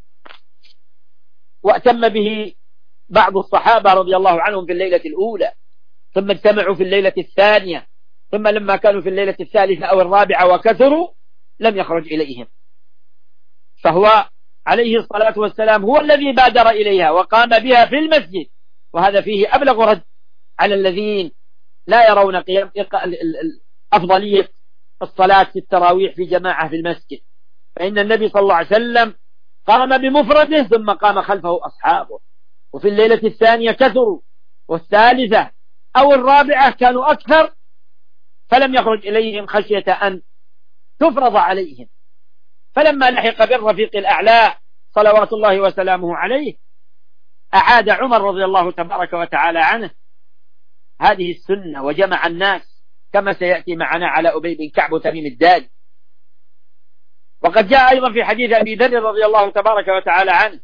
وأتم به بعض الصحابة رضي الله عنهم في الليلة الأولى، ثم اجتمعوا في الليلة الثانية، ثم لما كانوا في الليلة الثالثة أو الرابعة وكثروا لم يخرج إليهم، فهو عليه الصلاة والسلام هو الذي بادر إليها وقام بها في المسجد. وهذا فيه أبلغ رد على الذين لا يرون قيام أفضلية الصلاة في التراويح في جماعة في المسجد، فإن النبي صلى الله عليه وسلم قام بمفرده ثم قام خلفه أصحابه، وفي الليلة الثانية كثروا، والثالثة أو الرابعة كانوا أكثر فلم يخرج إليهم خشية أن تفرض عليهم. فلما لحق بالرفيق الأعلى صلوات الله وسلامه عليه أعاد عمر رضي الله تبارك وتعالى عنه هذه السنة وجمع الناس كما سيأتي معنا على أبي بن كعب وتميم الداري. وقد جاء أيضا في حديث أبي ذر رضي الله تبارك وتعالى عنه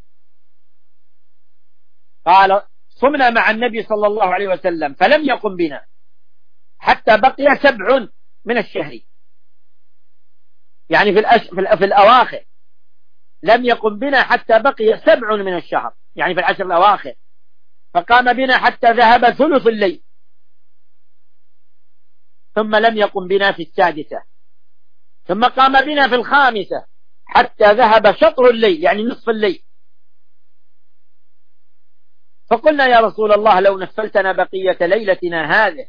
قال: صمنا مع النبي صلى الله عليه وسلم فلم يقم بنا حتى بقي سبع من الشهر، يعني في, الأش... في, ال... في الأواخر لم يقم بنا حتى بقي سبع من الشهر، يعني في العشر الأواخر، فقام بنا حتى ذهب ثلث الليل، ثم لم يقم بنا في السادسة، ثم قام بنا في الخامسة حتى ذهب شطر الليل يعني نصف الليل. فقلنا: يا رسول الله لو نفلتنا بقية ليلتنا هذه.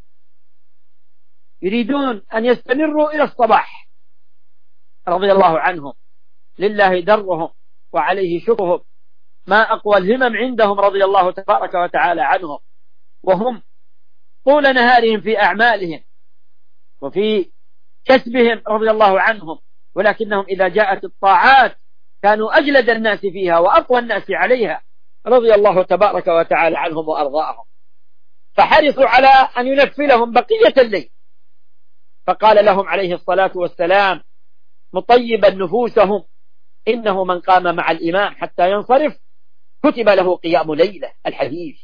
يريدون أن يستمروا إلى الصباح رضي الله عنهم، لله درهم وعليه شكرهم، ما أقوى الهمم عندهم رضي الله تبارك وتعالى عنهم، وهم طول نهارهم في أعمالهم وفي كسبهم رضي الله عنهم، ولكنهم إذا جاءت الطاعات كانوا أجلد الناس فيها وأقوى الناس عليها رضي الله تبارك وتعالى عنهم وأرضاهم، فحرصوا على أن ينفلهم بقية الليل. فقال لهم عليه الصلاة والسلام مطيبا نفوسهم: إنه من قام مع الإمام حتى ينصرف كتب له قيام ليلة. الحديث،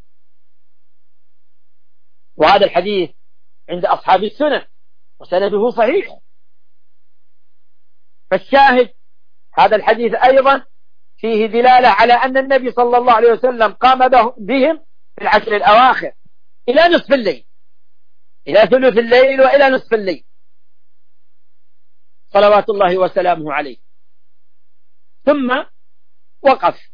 وهذا الحديث عند أصحاب السنن وسنده صحيح. فالشاهد هذا الحديث أيضا فيه دلالة على أن النبي صلى الله عليه وسلم قام بهم في العشر الأواخر إلى نصف الليل، إلى ثلث الليل وإلى نصف الليل صلوات الله وسلامه عليه، ثم وقف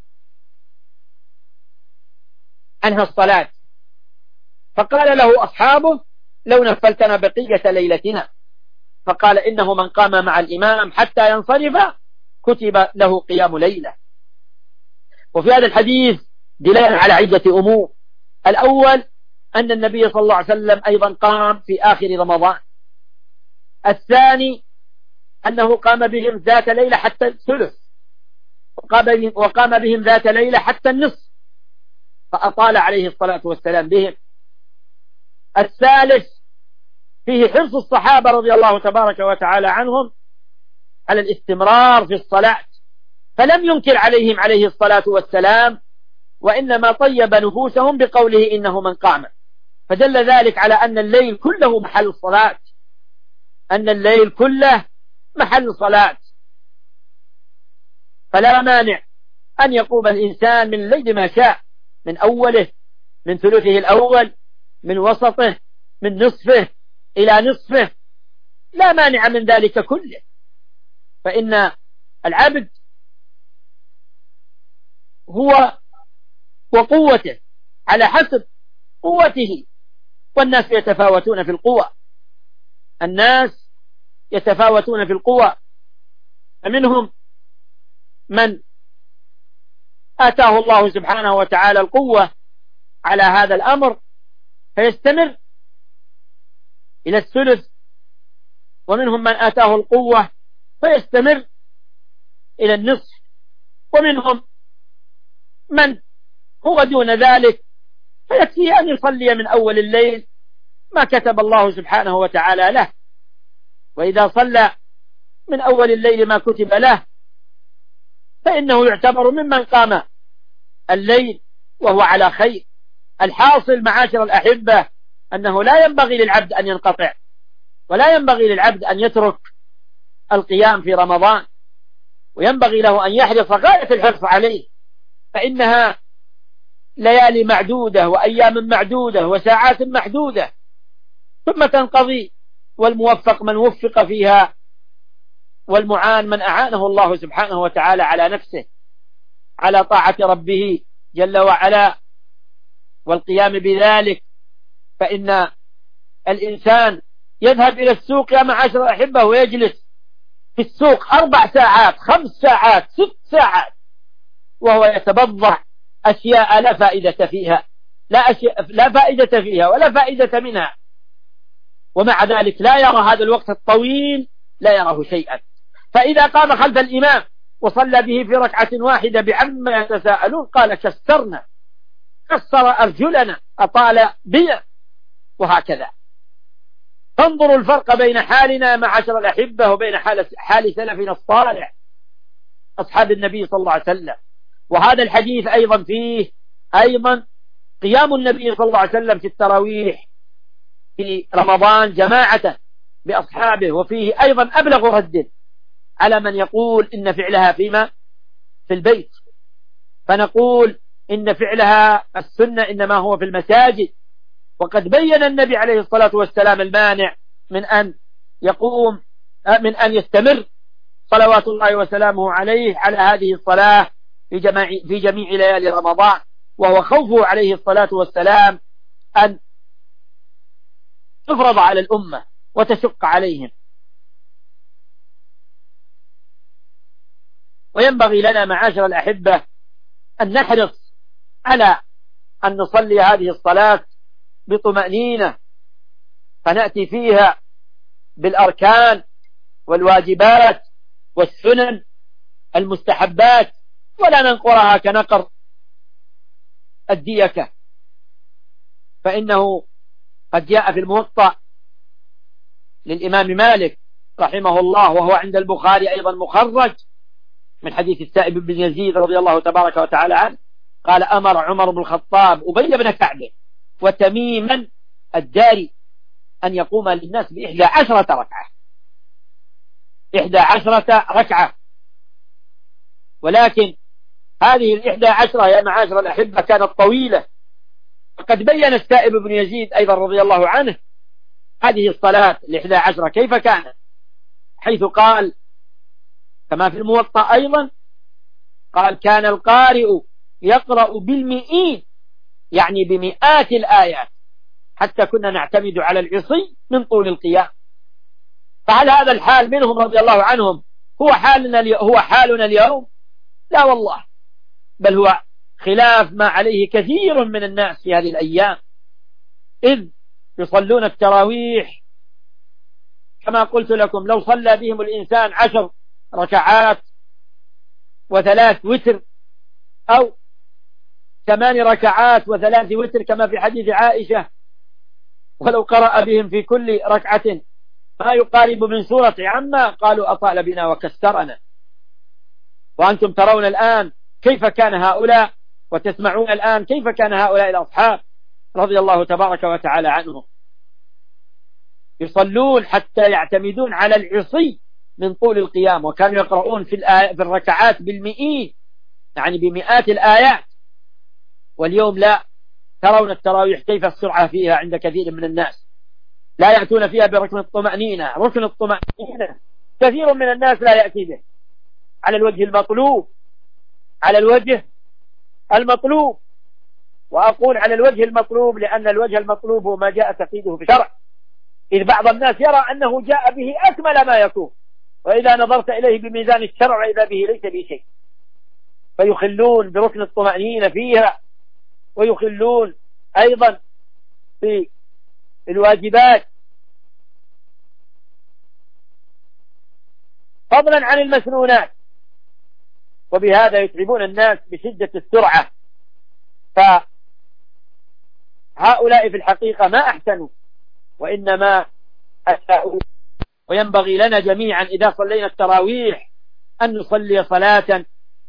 أنهى الصلاة، فقال له أصحابه: لو نفلتنا بقية ليلتنا. فقال: إنه من قام مع الإمام حتى ينصرف كتب له قيام ليلة. وفي هذا الحديث دلالة على عدة أمور. الأول أن النبي صلى الله عليه وسلم أيضا قام في آخر رمضان. الثاني أنه قام بهم ذات ليلة حتى الثلث، وقام بهم ذات ليلة حتى النصف، فأطال عليه الصلاة والسلام بهم. الثالث فيه حرص الصحابة رضي الله تبارك وتعالى عنهم على الاستمرار في الصلاة، فلم ينكر عليهم عليه الصلاة والسلام، وإنما طيب نفوسهم بقوله إنه من قام، فدل ذلك على أن الليل كله محل الصلاة، أن الليل كله محل صلاة، فلا مانع أن يقوم الإنسان من الليل ما شاء، من أوله، من ثلثه الأول، من وسطه، من نصفه إلى نصفه، لا مانع من ذلك كله، فإن العبد هو وقوته على حسب قوته، والناس يتفاوتون في القوة، الناس يتفاوتون في القوة، فمنهم من آتاه الله سبحانه وتعالى القوة على هذا الأمر فيستمر إلى الثلث، ومنهم من آتاه القوة فيستمر إلى النصف، ومنهم من هو دون ذلك فيكفي أن يصلي من أول الليل ما كتب الله سبحانه وتعالى له، وإذا صلى من أول الليل ما كتب له فإنه يعتبر ممن قام الليل وهو على خير. الحاصل معاشر الأحبة أنه لا ينبغي للعبد أن ينقطع، ولا ينبغي للعبد أن يترك القيام في رمضان، وينبغي له أن يحرص غاية الحرص عليه، فإنها ليالي معدودة وأيام معدودة وساعات محدودة ثم تنقضي، والموفق من وفق فيها، والمعان من أعانه الله سبحانه وتعالى على نفسه على طاعة ربه جل وعلا والقيام بذلك. فإن الإنسان يذهب إلى السوق يا معاشر الأحبة ويجلس في السوق أربع ساعات، خمس ساعات، ست ساعات، وهو يتبضع أشياء لا فائدة فيها، لا, أشياء لا فائدة فيها ولا فائدة منها، ومع ذلك لا يرى هذا الوقت الطويل، لا يراه شيئا. فإذا قام خلف الإمام وصلى به في ركعة واحدة بعما يتساءلون قال كسرنا، كسر أرجلنا، أطال بنا، وهكذا. فانظروا الفرق بين حالنا معاشر الأحبة وبين حال, حال سلفنا الصالح أصحاب النبي صلى الله عليه وسلم. وهذا الحديث أيضا فيه أيضا قيام النبي صلى الله عليه وسلم في التراويح في رمضان جماعة بأصحابه، وفيه أيضا أبلغ رد على من يقول إن فعلها فيما في البيت، فنقول إن فعلها السنة إنما هو في المساجد، وقد بين النبي عليه الصلاة والسلام المانع من أن يقوم من أن يستمر صلوات الله وسلامه عليه على هذه الصلاة في جميع, في جميع ليالي رمضان، وهو خوفه عليه الصلاة والسلام أن تفرض على الأمة وتشق عليهم. وينبغي لنا معاشر الأحبة أن نحرص على أن نصلي هذه الصلاة بطمأنينة، فنأتي فيها بالأركان والواجبات والسنن المستحبات، ولا ننقرها كنقر الديكة. فإنه قد جاء في الموطأ للإمام مالك رحمه الله، وهو عند البخاري أيضا مخرج من حديث السائب بن يزيد رضي الله تبارك وتعالى عنه، قال أمر عمر بن الخطاب أبي بن كعب وتميما الداري أن يقوم للناس بإحدى عشرة ركعة، إحدى عشرة ركعة. ولكن هذه الإحدى عشرة يا معاشر الأحبة كانت طويلة، وقد بين السائب بن يزيد أيضا رضي الله عنه هذه الصلاة الإحدى عشرة كيف كانت، حيث قال كما في الموطأ أيضا، قال كان القارئ يقرأ بالمئين، يعني بمئات الآيات، حتى كنا نعتمد على العصي من طول القيام. فهل هذا الحال منهم رضي الله عنهم هو حالنا هو حالنا اليوم؟ لا والله، بل هو خلاف ما عليه كثير من الناس في هذه الأيام. إذ يصلون التراويح كما قلت لكم لو صلى بهم الإنسان عشر ركعات وثلاث وتر أو ثمان ركعات وثلاث وتر كما في حديث عائشة، ولو قرأ بهم في كل ركعة ما يقارب من سورة عما قالوا أطال بنا وكسرنا. وأنتم ترون الآن كيف كان هؤلاء، وتسمعون الآن كيف كان هؤلاء الأصحاب رضي الله تبارك وتعالى عنهم يصلون حتى يعتمدون على العصي من طول القيام، وكانوا يقرؤون في, في الركعات بالمئين، يعني بمئات الآيات. واليوم لا، ترون التراويح كيف السرعة فيها عند كثير من الناس، لا يأتون فيها بركن الطمأنينة. ركن الطمأنينة كثير من الناس لا يأتي به على الوجه المطلوب، على الوجه المطلوب. وأقول على الوجه المطلوب لأن الوجه المطلوب هو ما جاء تقييده في الشرع، إذ بعض الناس يرى أنه جاء به أكمل ما يكون، وإذا نظرت إليه بميزان الشرع إذا به ليس به شيء، فيخلون بركن الطمأنينة فيها، ويخلون أيضا في الواجبات، فضلا عن المسنونات، وبهذا يتعبون الناس بشدة السرعة. فهؤلاء في الحقيقة ما أحسنوا وإنما أساءوا. وينبغي لنا جميعا إذا صلينا التراويح أن نصلي صلاة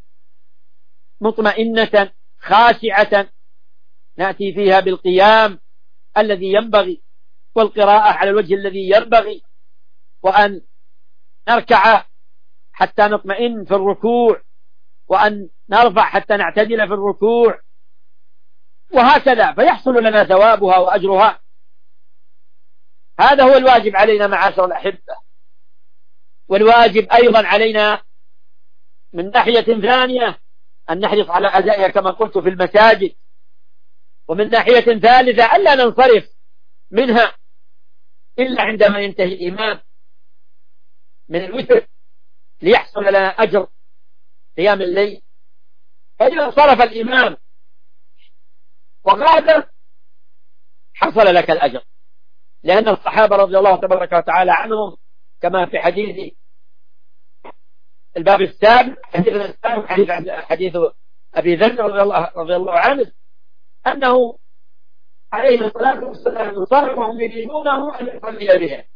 مطمئنة خاشعة نأتي فيها بالقيام الذي ينبغي والقراءة على الوجه الذي ينبغي، وأن نركع حتى نطمئن في الركوع، وأن نرفع حتى نعتدل في الركوع، وهكذا فيحصل لنا ثوابها وأجرها. هذا هو الواجب علينا معاشر الأحبة. والواجب أيضا علينا من ناحية ثانية أن نحرص على أدائها كما قلت في المساجد، ومن ناحية ثالثة ألا ننصرف منها إلا عندما ينتهي الإمام من الوتر ليحصل لنا أجر قيام الليل. فإذا انصرف الإمام وغادر حصل لك الأجر، لأن الصحابة رضي الله تبارك وتعالى عنهم كما في حديث الباب السابق حديث السابق حديث حديث أبي ذر رضي الله رضي الله عنه أنه عليه الصلاة والسلام انصرف وهم يريدونه أن يصلي بهم،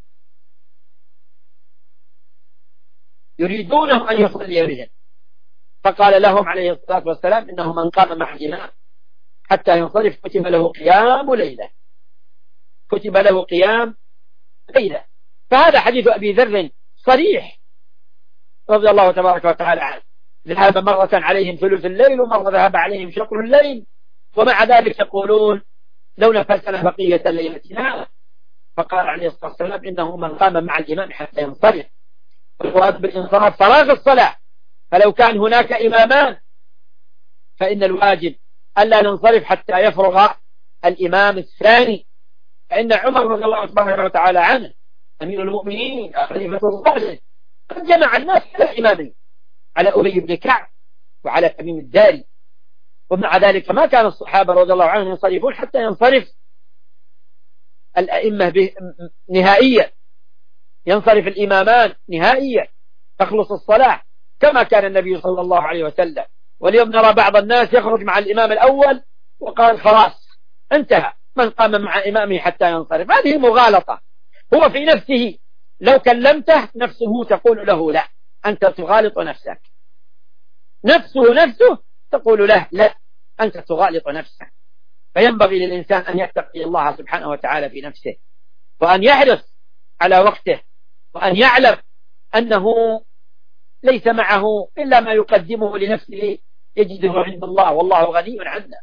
يريدونه أن يصلي بهم، فقال لهم عليه الصلاة والسلام إنه من قام مع الإمام حتى ينصرف كتب له قيام ليلة، كتب له قيام ليلة. فهذا حديث أبي ذر صريح رضي الله تبارك وتعالى عنه، ذهب مرة عليهم ثلث الليل ومرة ذهب عليهم شطر الليل، ومع ذلك يقولون لو نفسنا بقية ليلتنا. فقال عليه الصلاة والسلام إنه من قام مع الإمام حتى ينصرف، والمراد بالانصراف فراغ الصلاة، فلو كان هناك إمامان فإن الواجب ألا ننصرف حتى يفرغ الإمام الثاني. فإن عمر رضي الله تبارك وتعالى عنه أمير المؤمنين خليفة الراشد قد جمع الناس على إمامين، على أبي بن كعب وعلى تميم الداري، ومع ذلك ما كان الصحابة رضي الله عنهم ينصرفون حتى ينصرف الأئمة نهائيا، ينصرف الإمامان نهائيا تخلص الصلاة كما كان النبي صلى الله عليه وسلم. واليوم نرى بعض الناس يخرج مع الإمام الأول وقال خلاص انتهى، من قام مع إمامه حتى ينصرف. هذه مغالطة، هو في نفسه لو كلمته نفسه تقول له لا، أنت تغالط نفسك، نفسه نفسه تقول له لا، أنت تغالط نفسك. فينبغي للإنسان أن يتقي الله سبحانه وتعالى في نفسه، وأن يحرص على وقته، وأن يعلم أنه ليس معه إلا ما يقدمه لنفسه يجده عند الله، والله غني عنا.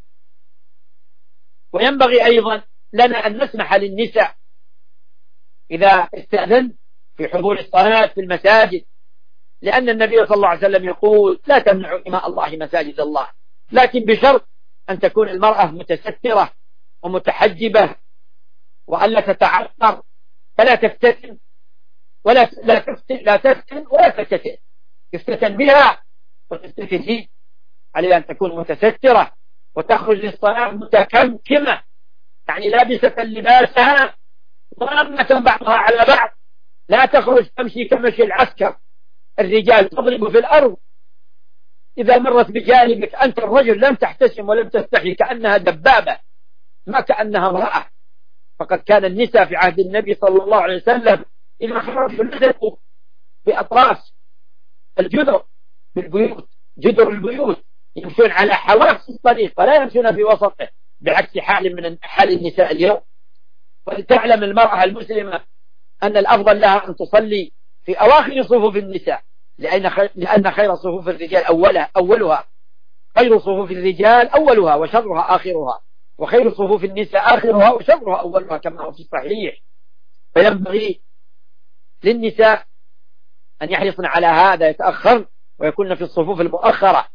وينبغي أيضا لنا أن نسمح للنساء إذا استأذن في حضور الصلاة في المساجد، لأن النبي صلى الله عليه وسلم يقول لا تمنعوا إماء الله مساجد الله، لكن بشرط أن تكون المرأة متسترة ومتحجبة وألا تتعطر، فلا تفتتن ولا لا تفتن لا تفتن ولا تفتتن، تفتتن بها وتفتتن فيه. عليها أن تكون متسترة وتخرج للصلاة متكمكمة يعني لابسة لباسها ضامة بعضها على بعض، لا تخرج تمشي كمشي العسكر، الرجال تضرب في الأرض، إذا مرت بجانبك أنت الرجل لم تحتشم ولم تستحي، كأنها دبابة ما كأنها امرأة. فقد كان النساء في عهد النبي صلى الله عليه وسلم إذا خرجوا نزلوا بأطراف الجدر بالبيوت، جدر البيوت، يمشون على حواف الطريق ولا يمشون في وسطه، بعكس حال من حال النساء اليوم. ولتعلم المرأة المسلمة أن الأفضل لها أن تصلي في أواخر صفوف النساء، لأن خير, لأن خير صفوف الرجال أولها أولها خير صفوف الرجال أولها وشرها آخرها، وخير صفوف النساء آخرها وشرها أولها كما هو في الصحيح. فينبغي للنساء أن يحرصن على هذا، يتأخرن ويكون في الصفوف المؤخرة.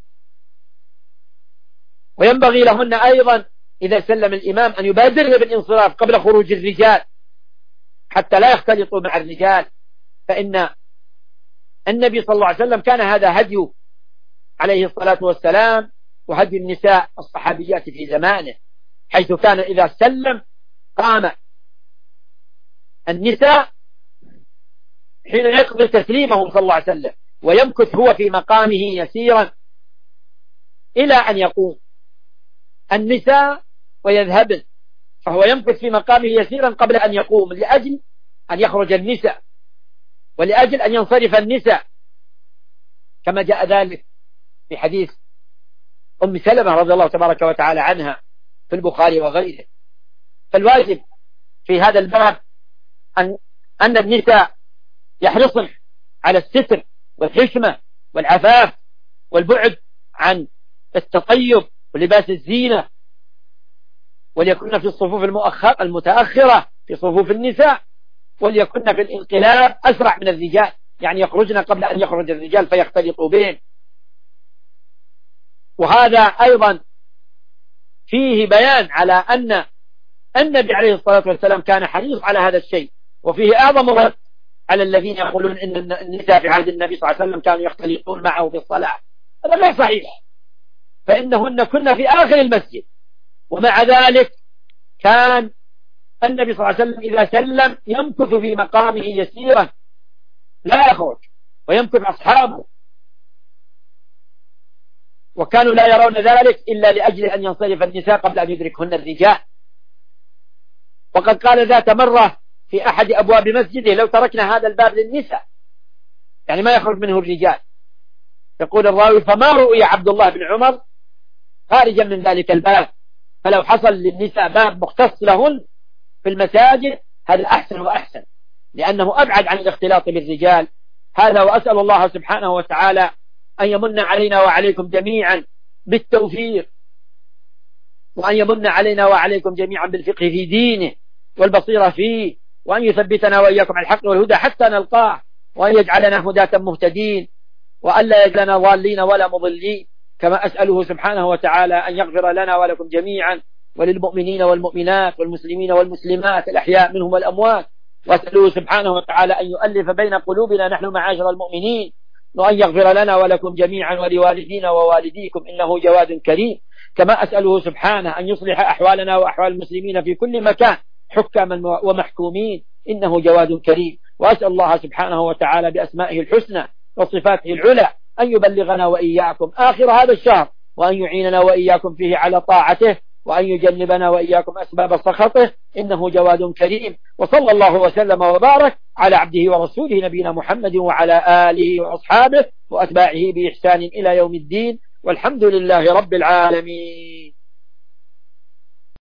وينبغي لهن أيضا إذا سلم الإمام أن يبادرن بالانصراف قبل خروج الرجال حتى لا يختلطوا مع الرجال، فإن النبي صلى الله عليه وسلم كان هذا هدي عليه الصلاة والسلام وهدي النساء الصحابيات في زمانه، حيث كان إذا سلم قام النساء حين يقضي تسليمه صلى الله عليه وسلم ويمكث هو في مقامه يسيرا إلى أن يقوم النساء ويذهبن، فهو يمكث في مقامه يسيرا قبل أن يقوم، لأجل أن يخرج النساء ولأجل أن ينصرف النساء، كما جاء ذلك في حديث أم سلمة رضي الله تبارك وتعالى عنها في البخاري وغيره. فالواجب في هذا الباب أن, أن النساء يحرصن على الستر والحشمة والعفاف والبعد عن التطيب ولباس الزينة، وليكن في الصفوف المؤخرة المتأخرة في صفوف النساء، وليكن في الانقلاب أسرع من الرجال، يعني يخرجن قبل أن يخرج الرجال فيختلطوا بهم. وهذا أيضا فيه بيان على أن النبي عليه الصلاة والسلام كان حريص على هذا الشيء، وفيه أعظم رد على الذين يقولون إن النساء في عهد النبي صلى الله عليه وسلم كانوا يختلطون معه في الصلاة. هذا لا صحيح، فإنهن كنا في آخر المسجد، ومع ذلك كان النبي صلى الله عليه وسلم إذا سلم يمكث في مقامه يسيرا لا يخرج، ويمكث أصحابه، وكانوا لا يرون ذلك إلا لأجل أن ينصرف النساء قبل أن يدركهن الرجال. وقد قال ذات مرة في أحد أبواب مسجده: لو تركنا هذا الباب للنساء، يعني ما يخرج منه الرجال. يقول الراوي: فما رؤي عبد الله بن عمر خارجا من ذلك الباب، فلو حصل للنساء باب مختص لهن في المساجد هذا أحسن وأحسن، لأنه أبعد عن الاختلاط بالرجال. هذا، وأسأل الله سبحانه وتعالى أن يمن علينا وعليكم جميعا بالتوفيق، وأن يمن علينا وعليكم جميعا بالفقه في دينه والبصيرة فيه، وأن يثبتنا وإياكم على الحق والهدى حتى نلقاه، وأن يجعلنا هداة مهتدين، وأن لا يجعلنا ضالين ولا مضلين. كما أسأله سبحانه وتعالى أن يغفر لنا ولكم جميعا وللمؤمنين والمؤمنات والمسلمين والمسلمات الأحياء منهم والأموات، وأسأله سبحانه وتعالى أن يؤلف بين قلوبنا نحن معاشر المؤمنين، وأن يغفر لنا ولكم جميعا ولوالدينا ووالديكم إنه جواد كريم. كما أسأله سبحانه أن يصلح أحوالنا وأحوال المسلمين في كل مكان حكاما ومحكومين إنه جواد كريم. وأسأل الله سبحانه وتعالى بأسمائه الحسنى وصفاته العلى أن يبلغنا وإياكم آخر هذا الشهر، وأن يعيننا وإياكم فيه على طاعته، وأن يجنبنا وإياكم أسباب سخطه إنه جواد كريم. وصلى الله وسلم وبارك على عبده ورسوله نبينا محمد وعلى آله وأصحابه وأتباعه بإحسان إلى يوم الدين، والحمد لله رب العالمين.